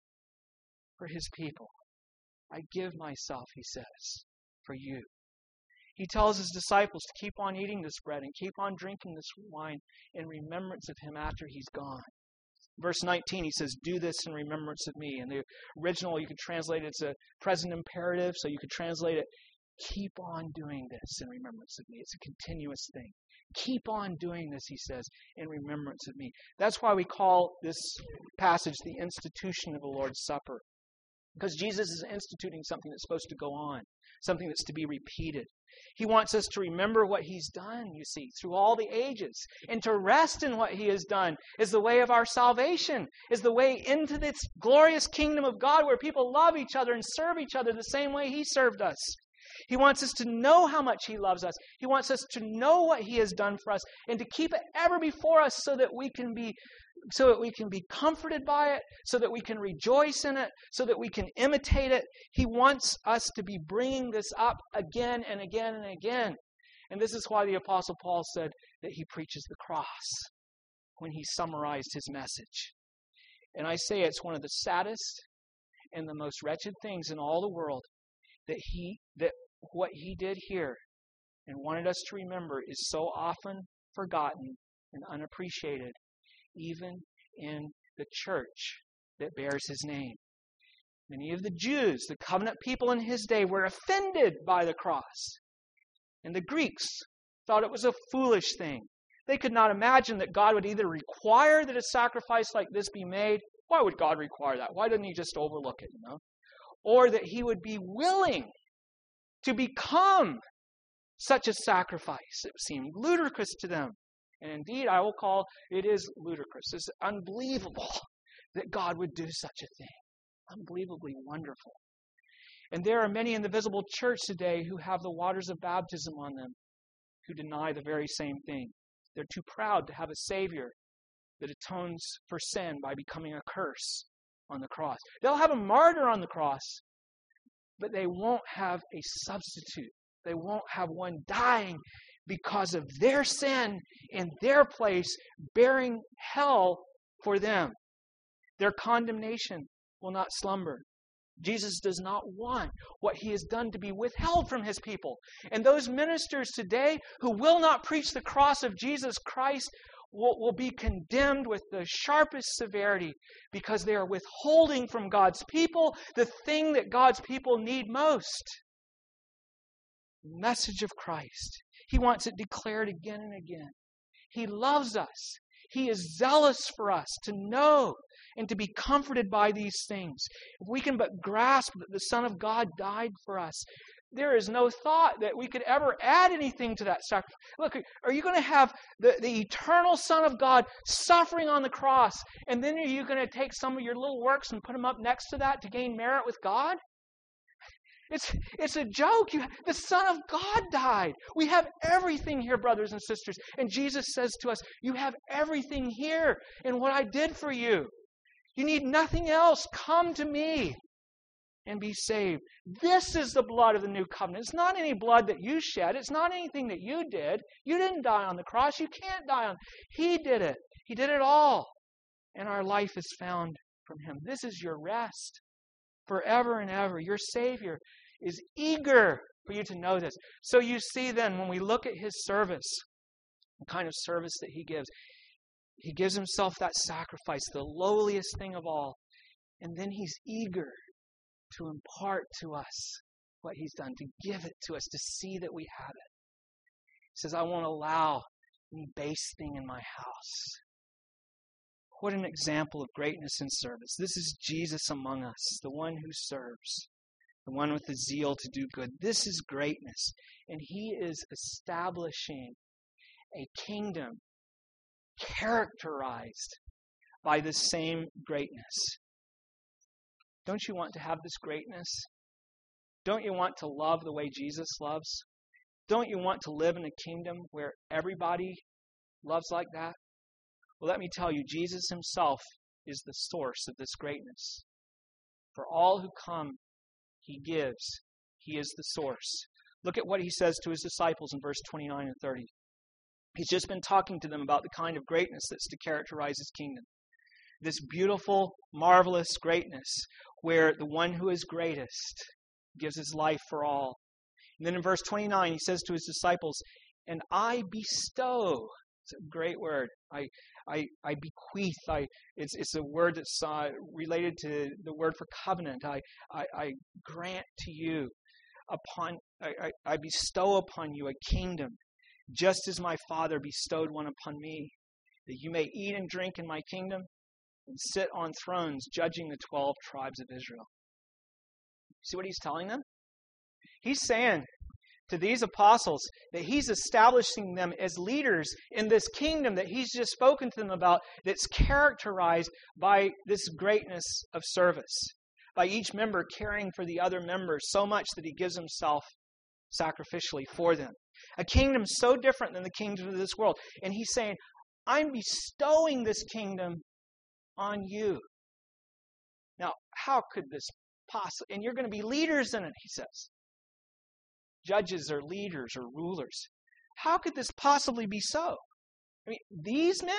for his people. I give myself, he says, for you. He tells his disciples to keep on eating this bread and keep on drinking this wine in remembrance of him after he's gone. Verse 19, he says, do this in remembrance of me. In the original, you could translate it, it's a present imperative, so you could translate it, keep on doing this in remembrance of me. It's a continuous thing. Keep on doing this, he says, in remembrance of me. That's why we call this passage the institution of the Lord's Supper. Because Jesus is instituting something that's supposed to go on, something that's to be repeated. He wants us to remember what he's done, you see, through all the ages. And to rest in what he has done is the way of our salvation, is the way into this glorious kingdom of God where people love each other and serve each other the same way he served us. He wants us to know how much he loves us. He wants us to know what he has done for us and to keep it ever before us so that we can be comforted by it, so that we can rejoice in it, so that we can imitate it. He wants us to be bringing this up again and again and again. And this is why the Apostle Paul said that he preaches the cross when he summarized his message. And I say it's one of the saddest and the most wretched things in all the world that what he did here and wanted us to remember is so often forgotten and unappreciated, even in the church that bears his name. Many of the Jews, the covenant people in his day, were offended by the cross. And the Greeks thought it was a foolish thing. They could not imagine that God would either require that a sacrifice like this be made. Why would God require that? Why didn't he just overlook it, Or that he would be willing to become such a sacrifice. It seemed ludicrous to them. And indeed, I will call it is ludicrous. It's unbelievable that God would do such a thing. Unbelievably wonderful. And there are many in the visible church today who have the waters of baptism on them, who deny the very same thing. They're too proud to have a Savior that atones for sin by becoming a curse on the cross. They'll have a martyr on the cross, but they won't have a substitute. They won't have one dying because of their sin in their place, bearing hell for them. Their condemnation will not slumber. Jesus does not want what he has done to be withheld from his people. And those ministers today who will not preach the cross of Jesus Christ will be condemned with the sharpest severity because they are withholding from God's people the thing that God's people need most. The message of Christ. He wants it declared again and again. He loves us. He is zealous for us to know and to be comforted by these things. If we can but grasp that the Son of God died for us, there is no thought that we could ever add anything to that sacrifice. Look, are you going to have the eternal Son of God suffering on the cross, and then are you going to take some of your little works and put them up next to that to gain merit with God? It's a joke. The Son of God died. We have everything here, brothers and sisters. And Jesus says to us, you have everything here in what I did for you. You need nothing else. Come to me and be saved. This is the blood of the new covenant. It's not any blood that you shed. It's not anything that you did. You didn't die on the cross. You can't die on it. He did it. He did it all. And our life is found from Him. This is your rest forever and ever. Your Savior is eager for you to know this. So you see then, when we look at His service, the kind of service that He gives Himself that sacrifice, the lowliest thing of all. And then He's eager to impart to us what He's done, to give it to us, to see that we have it. He says, I won't allow any base thing in my house. What an example of greatness and service. This is Jesus among us, the one who serves, the one with the zeal to do good. This is greatness. And He is establishing a kingdom characterized by the same greatness. Don't you want to have this greatness? Don't you want to love the way Jesus loves? Don't you want to live in a kingdom where everybody loves like that? Well, let me tell you, Jesus Himself is the source of this greatness. For all who come, He gives. He is the source. Look at what He says to His disciples in verse 29 and 30. He's just been talking to them about the kind of greatness that's to characterize His kingdom. This beautiful, marvelous greatness where the one who is greatest gives His life for all. And then in verse 29, He says to His disciples, and I bestow. It's a great word. I bequeath. It's a word that's related to the word for covenant. I grant to you I bestow upon you a kingdom, just as my Father bestowed one upon me, that you may eat and drink in my kingdom and sit on thrones judging the 12 tribes of Israel. See what He's telling them? He's saying to these apostles that He's establishing them as leaders in this kingdom that He's just spoken to them about, that's characterized by this greatness of service, by each member caring for the other members so much that He gives Himself sacrificially for them. A kingdom so different than the kingdom of this world. And He's saying, I'm bestowing this kingdom on you. Now, how could this possibly? And you're going to be leaders in it, He says. Judges or leaders or rulers. How could this possibly be so? I mean, these men?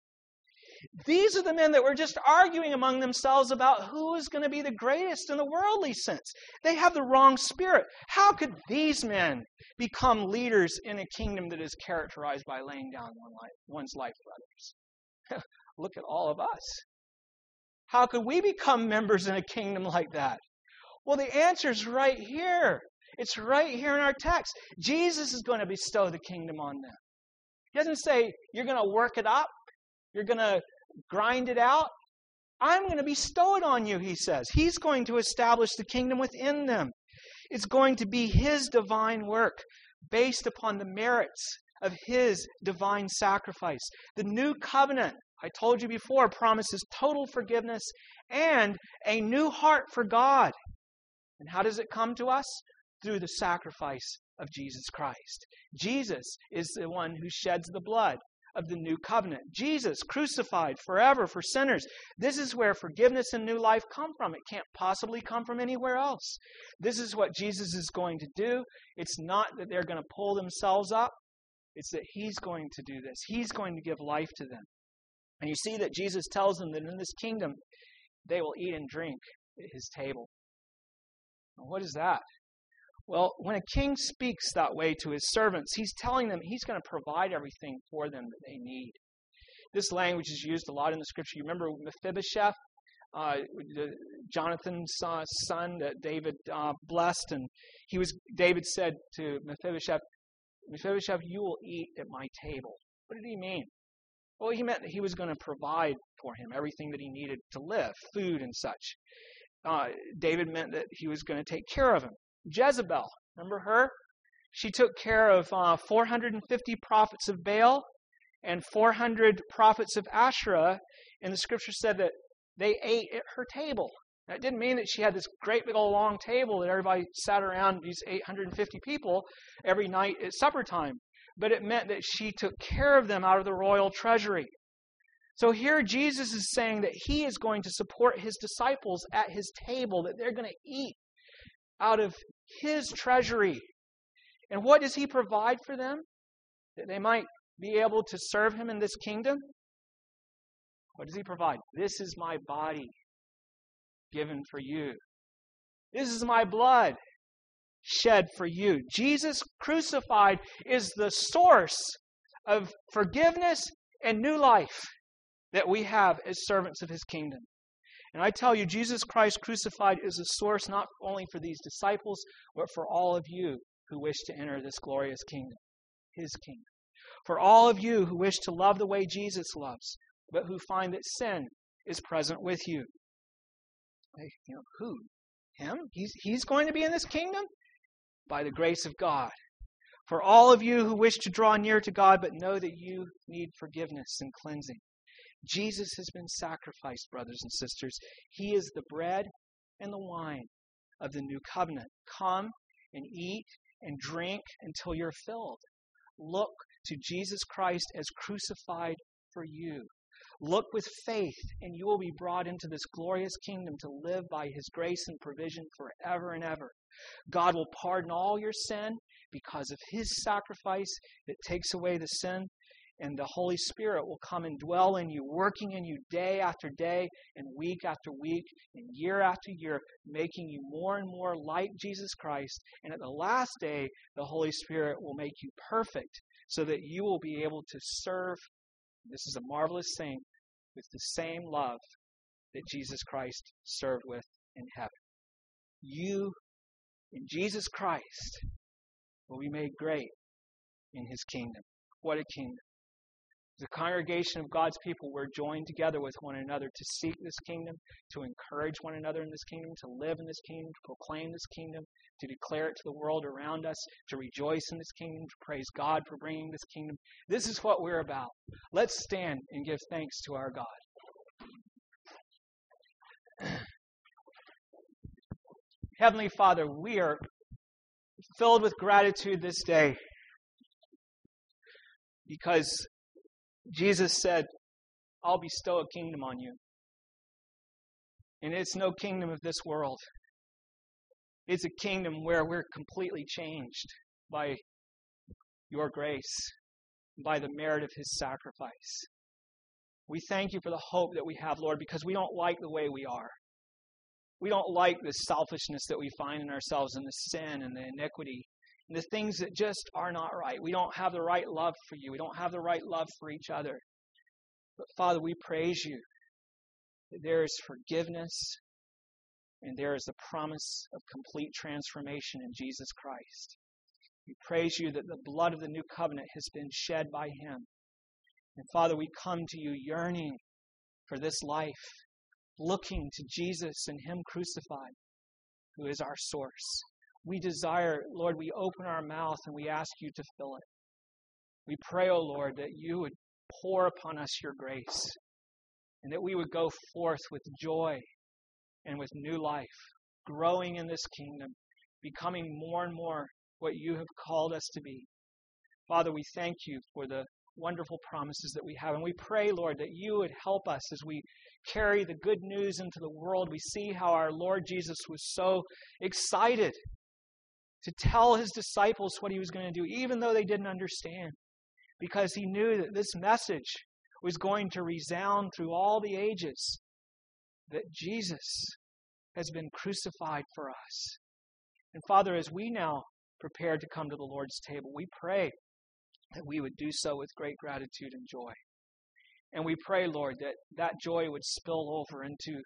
These are the men that were just arguing among themselves about who is going to be the greatest in the worldly sense. They have the wrong spirit. How could these men become leaders in a kingdom that is characterized by laying down one's life for others? Look at all of us. How could we become members in a kingdom like that? Well, the answer is right here. It's right here in our text. Jesus is going to bestow the kingdom on them. He doesn't say, you're going to work it up. You're going to grind it out. I'm going to bestow it on you, He says. He's going to establish the kingdom within them. It's going to be His divine work based upon the merits of His divine sacrifice. The new covenant, I told you before, promises total forgiveness and a new heart for God. And how does it come to us? Through the sacrifice of Jesus Christ. Jesus is the one who sheds the blood of the new covenant. Jesus crucified forever for sinners. This is where forgiveness and new life come from. It can't possibly come from anywhere else. This is what Jesus is going to do. It's not that they're going to pull themselves up. It's that He's going to do this. He's going to give life to them. And you see that Jesus tells them that in this kingdom, they will eat and drink at His table. Now, what is that? Well, when a king speaks that way to his servants, he's telling them He's going to provide everything for them that they need. This language is used a lot in the Scripture. You remember Mephibosheth, Jonathan's son that David blessed, and David said to Mephibosheth, Mephibosheth, you will eat at my table. What did he mean? Well, he meant that he was going to provide for him everything that he needed to live, food and such. David meant that he was going to take care of him. Jezebel, remember her? She took care of 450 prophets of Baal and 400 prophets of Asherah, and the Scripture said that they ate at her table. That didn't mean that she had this great big old long table that everybody sat around, these 850 people, every night at supper time. But it meant that she took care of them out of the royal treasury. So here Jesus is saying that He is going to support His disciples at His table, that they're going to eat out of His treasury. And what does He provide for them? That they might be able to serve Him in this kingdom? What does He provide? This is my body given for you. This is my blood shed for you. Jesus crucified is the source of forgiveness and new life that we have as servants of his kingdom. And I tell you, Jesus Christ crucified is a source not only for these disciples, but for all of you who wish to enter this glorious kingdom, his kingdom. For all of you who wish to love the way Jesus loves, but who find that sin is present with you. Who? Him? He's going to be in this kingdom? By the grace of God. For all of you who wish to draw near to God, but know that you need forgiveness and cleansing. Jesus has been sacrificed, brothers and sisters. He is the bread and the wine of the new covenant. Come and eat and drink until you're filled. Look to Jesus Christ as crucified for you. Look with faith, and you will be brought into this glorious kingdom to live by his grace and provision forever and ever. God will pardon all your sin because of his sacrifice that takes away the sin, and the Holy Spirit will come and dwell in you, working in you day after day and week after week and year after year, making you more and more like Jesus Christ. And at the last day, the Holy Spirit will make you perfect so that you will be able to serve. This is a marvelous thing, with the same love that Jesus Christ served with in heaven. You, in Jesus Christ, will be made great in his kingdom. What a kingdom. As a congregation of God's people, we're joined together with one another to seek this kingdom, to encourage one another in this kingdom, to live in this kingdom, to proclaim this kingdom, to declare it to the world around us, to rejoice in this kingdom, to praise God for bringing this kingdom. This is what we're about. Let's stand and give thanks to our God. Heavenly Father, we are filled with gratitude this day because Jesus said, I'll bestow a kingdom on you. And it's no kingdom of this world. It's a kingdom where we're completely changed by your grace, by the merit of his sacrifice. We thank you for the hope that we have, Lord, because we don't like the way we are. We don't like the selfishness that we find in ourselves and the sin and the iniquity and the things that just are not right. We don't have the right love for you. We don't have the right love for each other. But Father, we praise you that there is forgiveness and there is the promise of complete transformation in Jesus Christ. We praise you that the blood of the new covenant has been shed by him. And Father, we come to you yearning for this life, looking to Jesus and him crucified, who is our source. We desire, Lord, we open our mouth and we ask you to fill it. We pray, O Lord, that you would pour upon us your grace and that we would go forth with joy and with new life, growing in this kingdom, becoming more and more what you have called us to be. Father, we thank you for the wonderful promises that we have. And we pray, Lord, that you would help us as we carry the good news into the world. We see how our Lord Jesus was so excited to tell his disciples what he was going to do, even though they didn't understand, because he knew that this message was going to resound through all the ages, that Jesus has been crucified for us. And Father, as we now prepare to come to the Lord's table, we pray that we would do so with great gratitude and joy. And we pray, Lord, that that joy would spill over into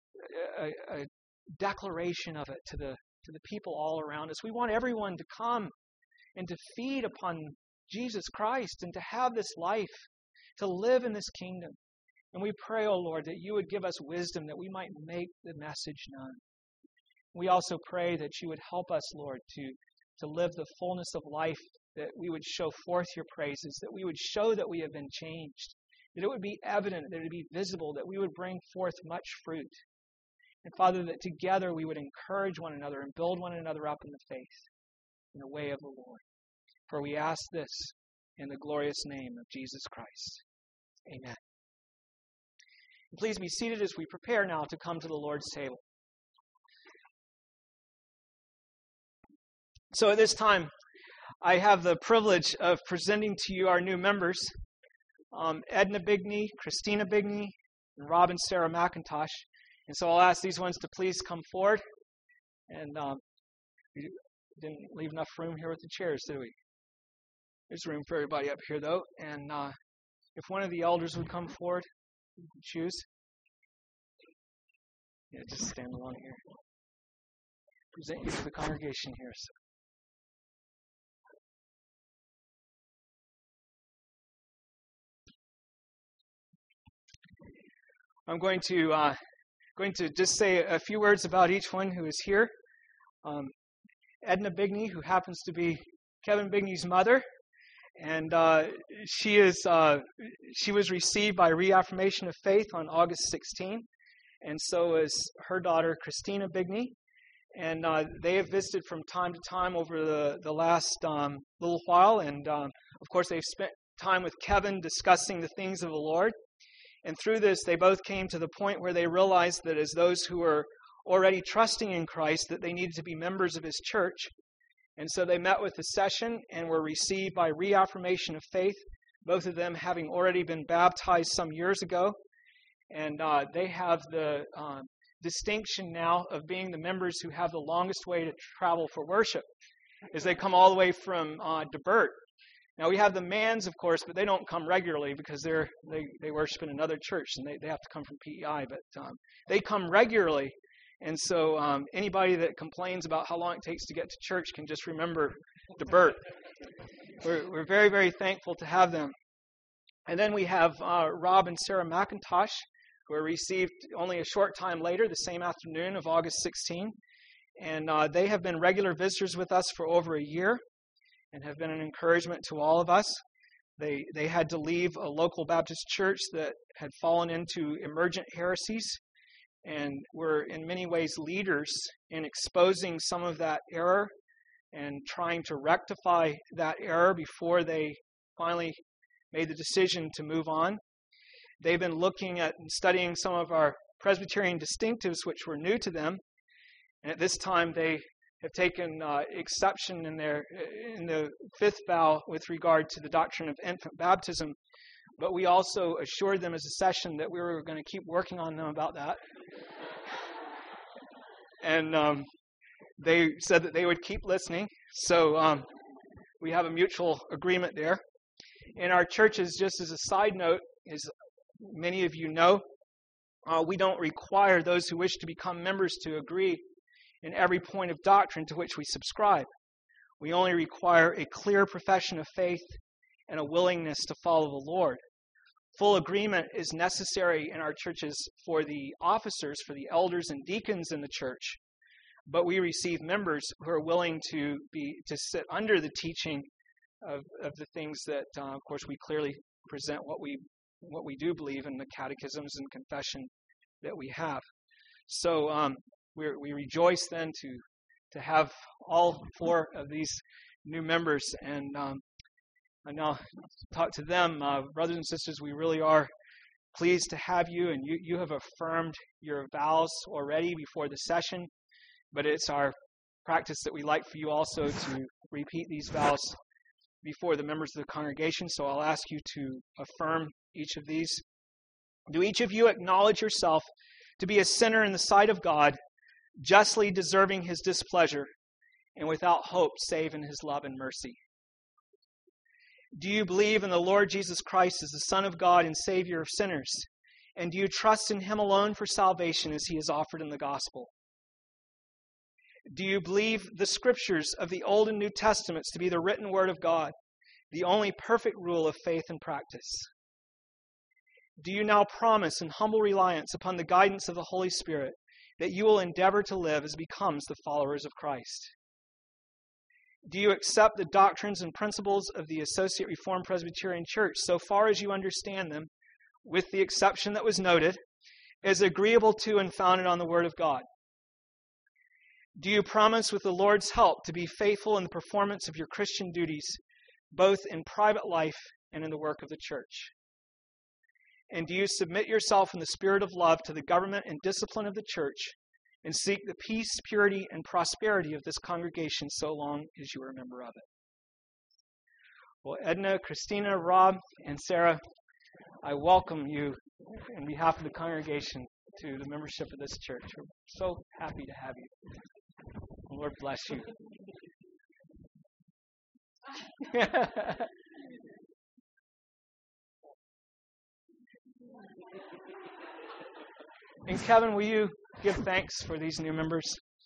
a declaration of it to the people all around us. We want everyone to come and to feed upon Jesus Christ and to have this life, to live in this kingdom. And we pray, O Lord, that you would give us wisdom that we might make the message known. We also pray that you would help us, Lord, to live the fullness of life, that we would show forth your praises, that we would show that we have been changed, that it would be evident, that it would be visible, that we would bring forth much fruit. And Father, that together we would encourage one another and build one another up in the faith, in the way of the Lord. For we ask this in the glorious name of Jesus Christ. Amen. And please be seated as we prepare now to come to the Lord's table. So at this time, I have the privilege of presenting to you our new members, Edna Bigney, Christina Bigney, and Rob and Sarah McIntosh. And so I'll ask these ones to please come forward. And we didn't leave enough room here with the chairs, did we? There's room for everybody up here, though. And if one of the elders would come forward, choose. Yeah, just stand along here. Present you to the congregation here. So. I'm going to just say a few words about each one who is here. Edna Bigney, who happens to be Kevin Bigney's mother, and she was received by Reaffirmation of Faith on August 16, and so is her daughter Christina Bigney, and they have visited from time to time over the last little while, and of course they've spent time with Kevin discussing the things of the Lord. And through this, they both came to the point where they realized that as those who were already trusting in Christ, that they needed to be members of His church. And so they met with the session and were received by Reaffirmation of Faith, both of them having already been baptized some years ago. And they have the distinction now of being the members who have the longest way to travel for worship, as they come all the way from DeBert. Now, we have the Mans, of course, but they don't come regularly because they worship in another church, and they have to come from PEI. But they come regularly, and so anybody that complains about how long it takes to get to church can just remember DeBert. We're very, very thankful to have them. And then we have Rob and Sarah McIntosh, who were received only a short time later, the same afternoon of August 16. And they have been regular visitors with us for over a year, and have been an encouragement to all of us. They had to leave a local Baptist church that had fallen into emergent heresies, and were in many ways leaders in exposing some of that error and trying to rectify that error before they finally made the decision to move on. They've been looking at and studying some of our Presbyterian distinctives, which were new to them, and at this time they have taken exception in the fifth vow with regard to the doctrine of infant baptism, but we also assured them as a session that we were going to keep working on them about that. And they said that they would keep listening, so we have a mutual agreement there. In our churches, just as a side note, as many of you know, we don't require those who wish to become members to agree in every point of doctrine to which we subscribe. We only require a clear profession of faith and a willingness to follow the Lord. Full agreement is necessary in our churches for the officers, for the elders and deacons in the church, but we receive members who are willing to sit under the teaching of the things that, of course, we clearly present what we do believe in the catechisms and confession that we have. So we rejoice then to have all four of these new members, and I now talk to them. Brothers and sisters, we really are pleased to have you, and you have affirmed your vows already before the session, but it's our practice that we like for you also to repeat these vows before the members of the congregation, so I'll ask you to affirm each of these. Do each of you acknowledge yourself to be a sinner in the sight of God, justly deserving His displeasure, and without hope save in His love and mercy? Do you believe in the Lord Jesus Christ as the Son of God and Savior of sinners? And do you trust in Him alone for salvation as He is offered in the gospel? Do you believe the Scriptures of the Old and New Testaments to be the written Word of God, the only perfect rule of faith and practice? Do you now promise in humble reliance upon the guidance of the Holy Spirit that you will endeavor to live as becomes the followers of Christ? Do you accept the doctrines and principles of the Associate Reformed Presbyterian Church, so far as you understand them, with the exception that was noted, as agreeable to and founded on the Word of God? Do you promise with the Lord's help to be faithful in the performance of your Christian duties, both in private life and in the work of the church? And do you submit yourself in the spirit of love to the government and discipline of the church, and seek the peace, purity, and prosperity of this congregation so long as you are a member of it? Well, Edna, Christina, Rob, and Sarah, I welcome you on behalf of the congregation to the membership of this church. We're so happy to have you. The Lord bless you. And Kevin, will you give thanks for these new members?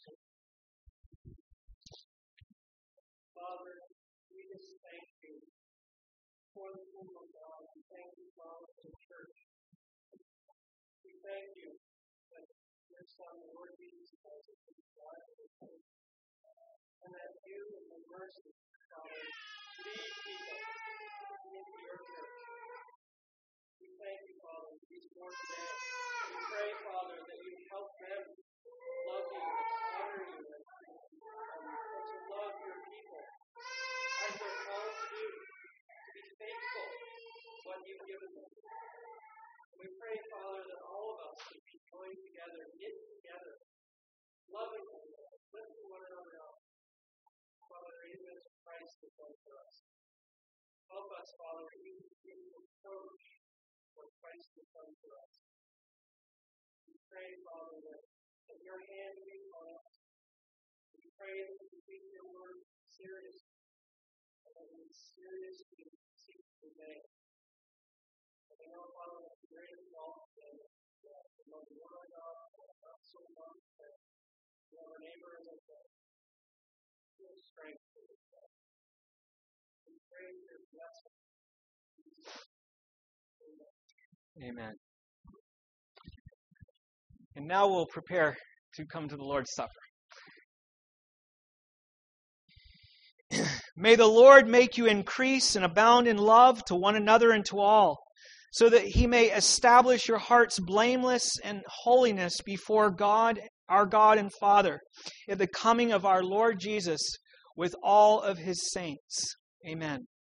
Father, we just thank you for the kingdom of God. We thank you, Father, for the church. We thank you that your Son, the Lord Jesus Christ, has died for the church. And that you, in your mercy, Father, lead people into your church. We thank you, Father, for these more today. We pray, Father, that you help them love you, honor you, and to love your people as they're called to do, to be faithful to what you've given them. We pray, Father, that all of us would be joined together, knit together, loving one another, lifting one another up. Father, even as Christ has done for us. Help us, Father, even to approach what Christ has done for us. We pray, Father, that your hand be on us. We pray that we take your word seriously, and that we seriously seek to obey. And we know, Father, that the greatest law is to love the Lord our God, not so much that we love our neighbor as ourselves. Give us strength for this God. We pray for your blessing. Amen. And now we'll prepare to come to the Lord's Supper. May the Lord make you increase and abound in love to one another and to all, so that he may establish your hearts blameless and holiness before God, our God and Father, at the coming of our Lord Jesus with all of his saints. Amen.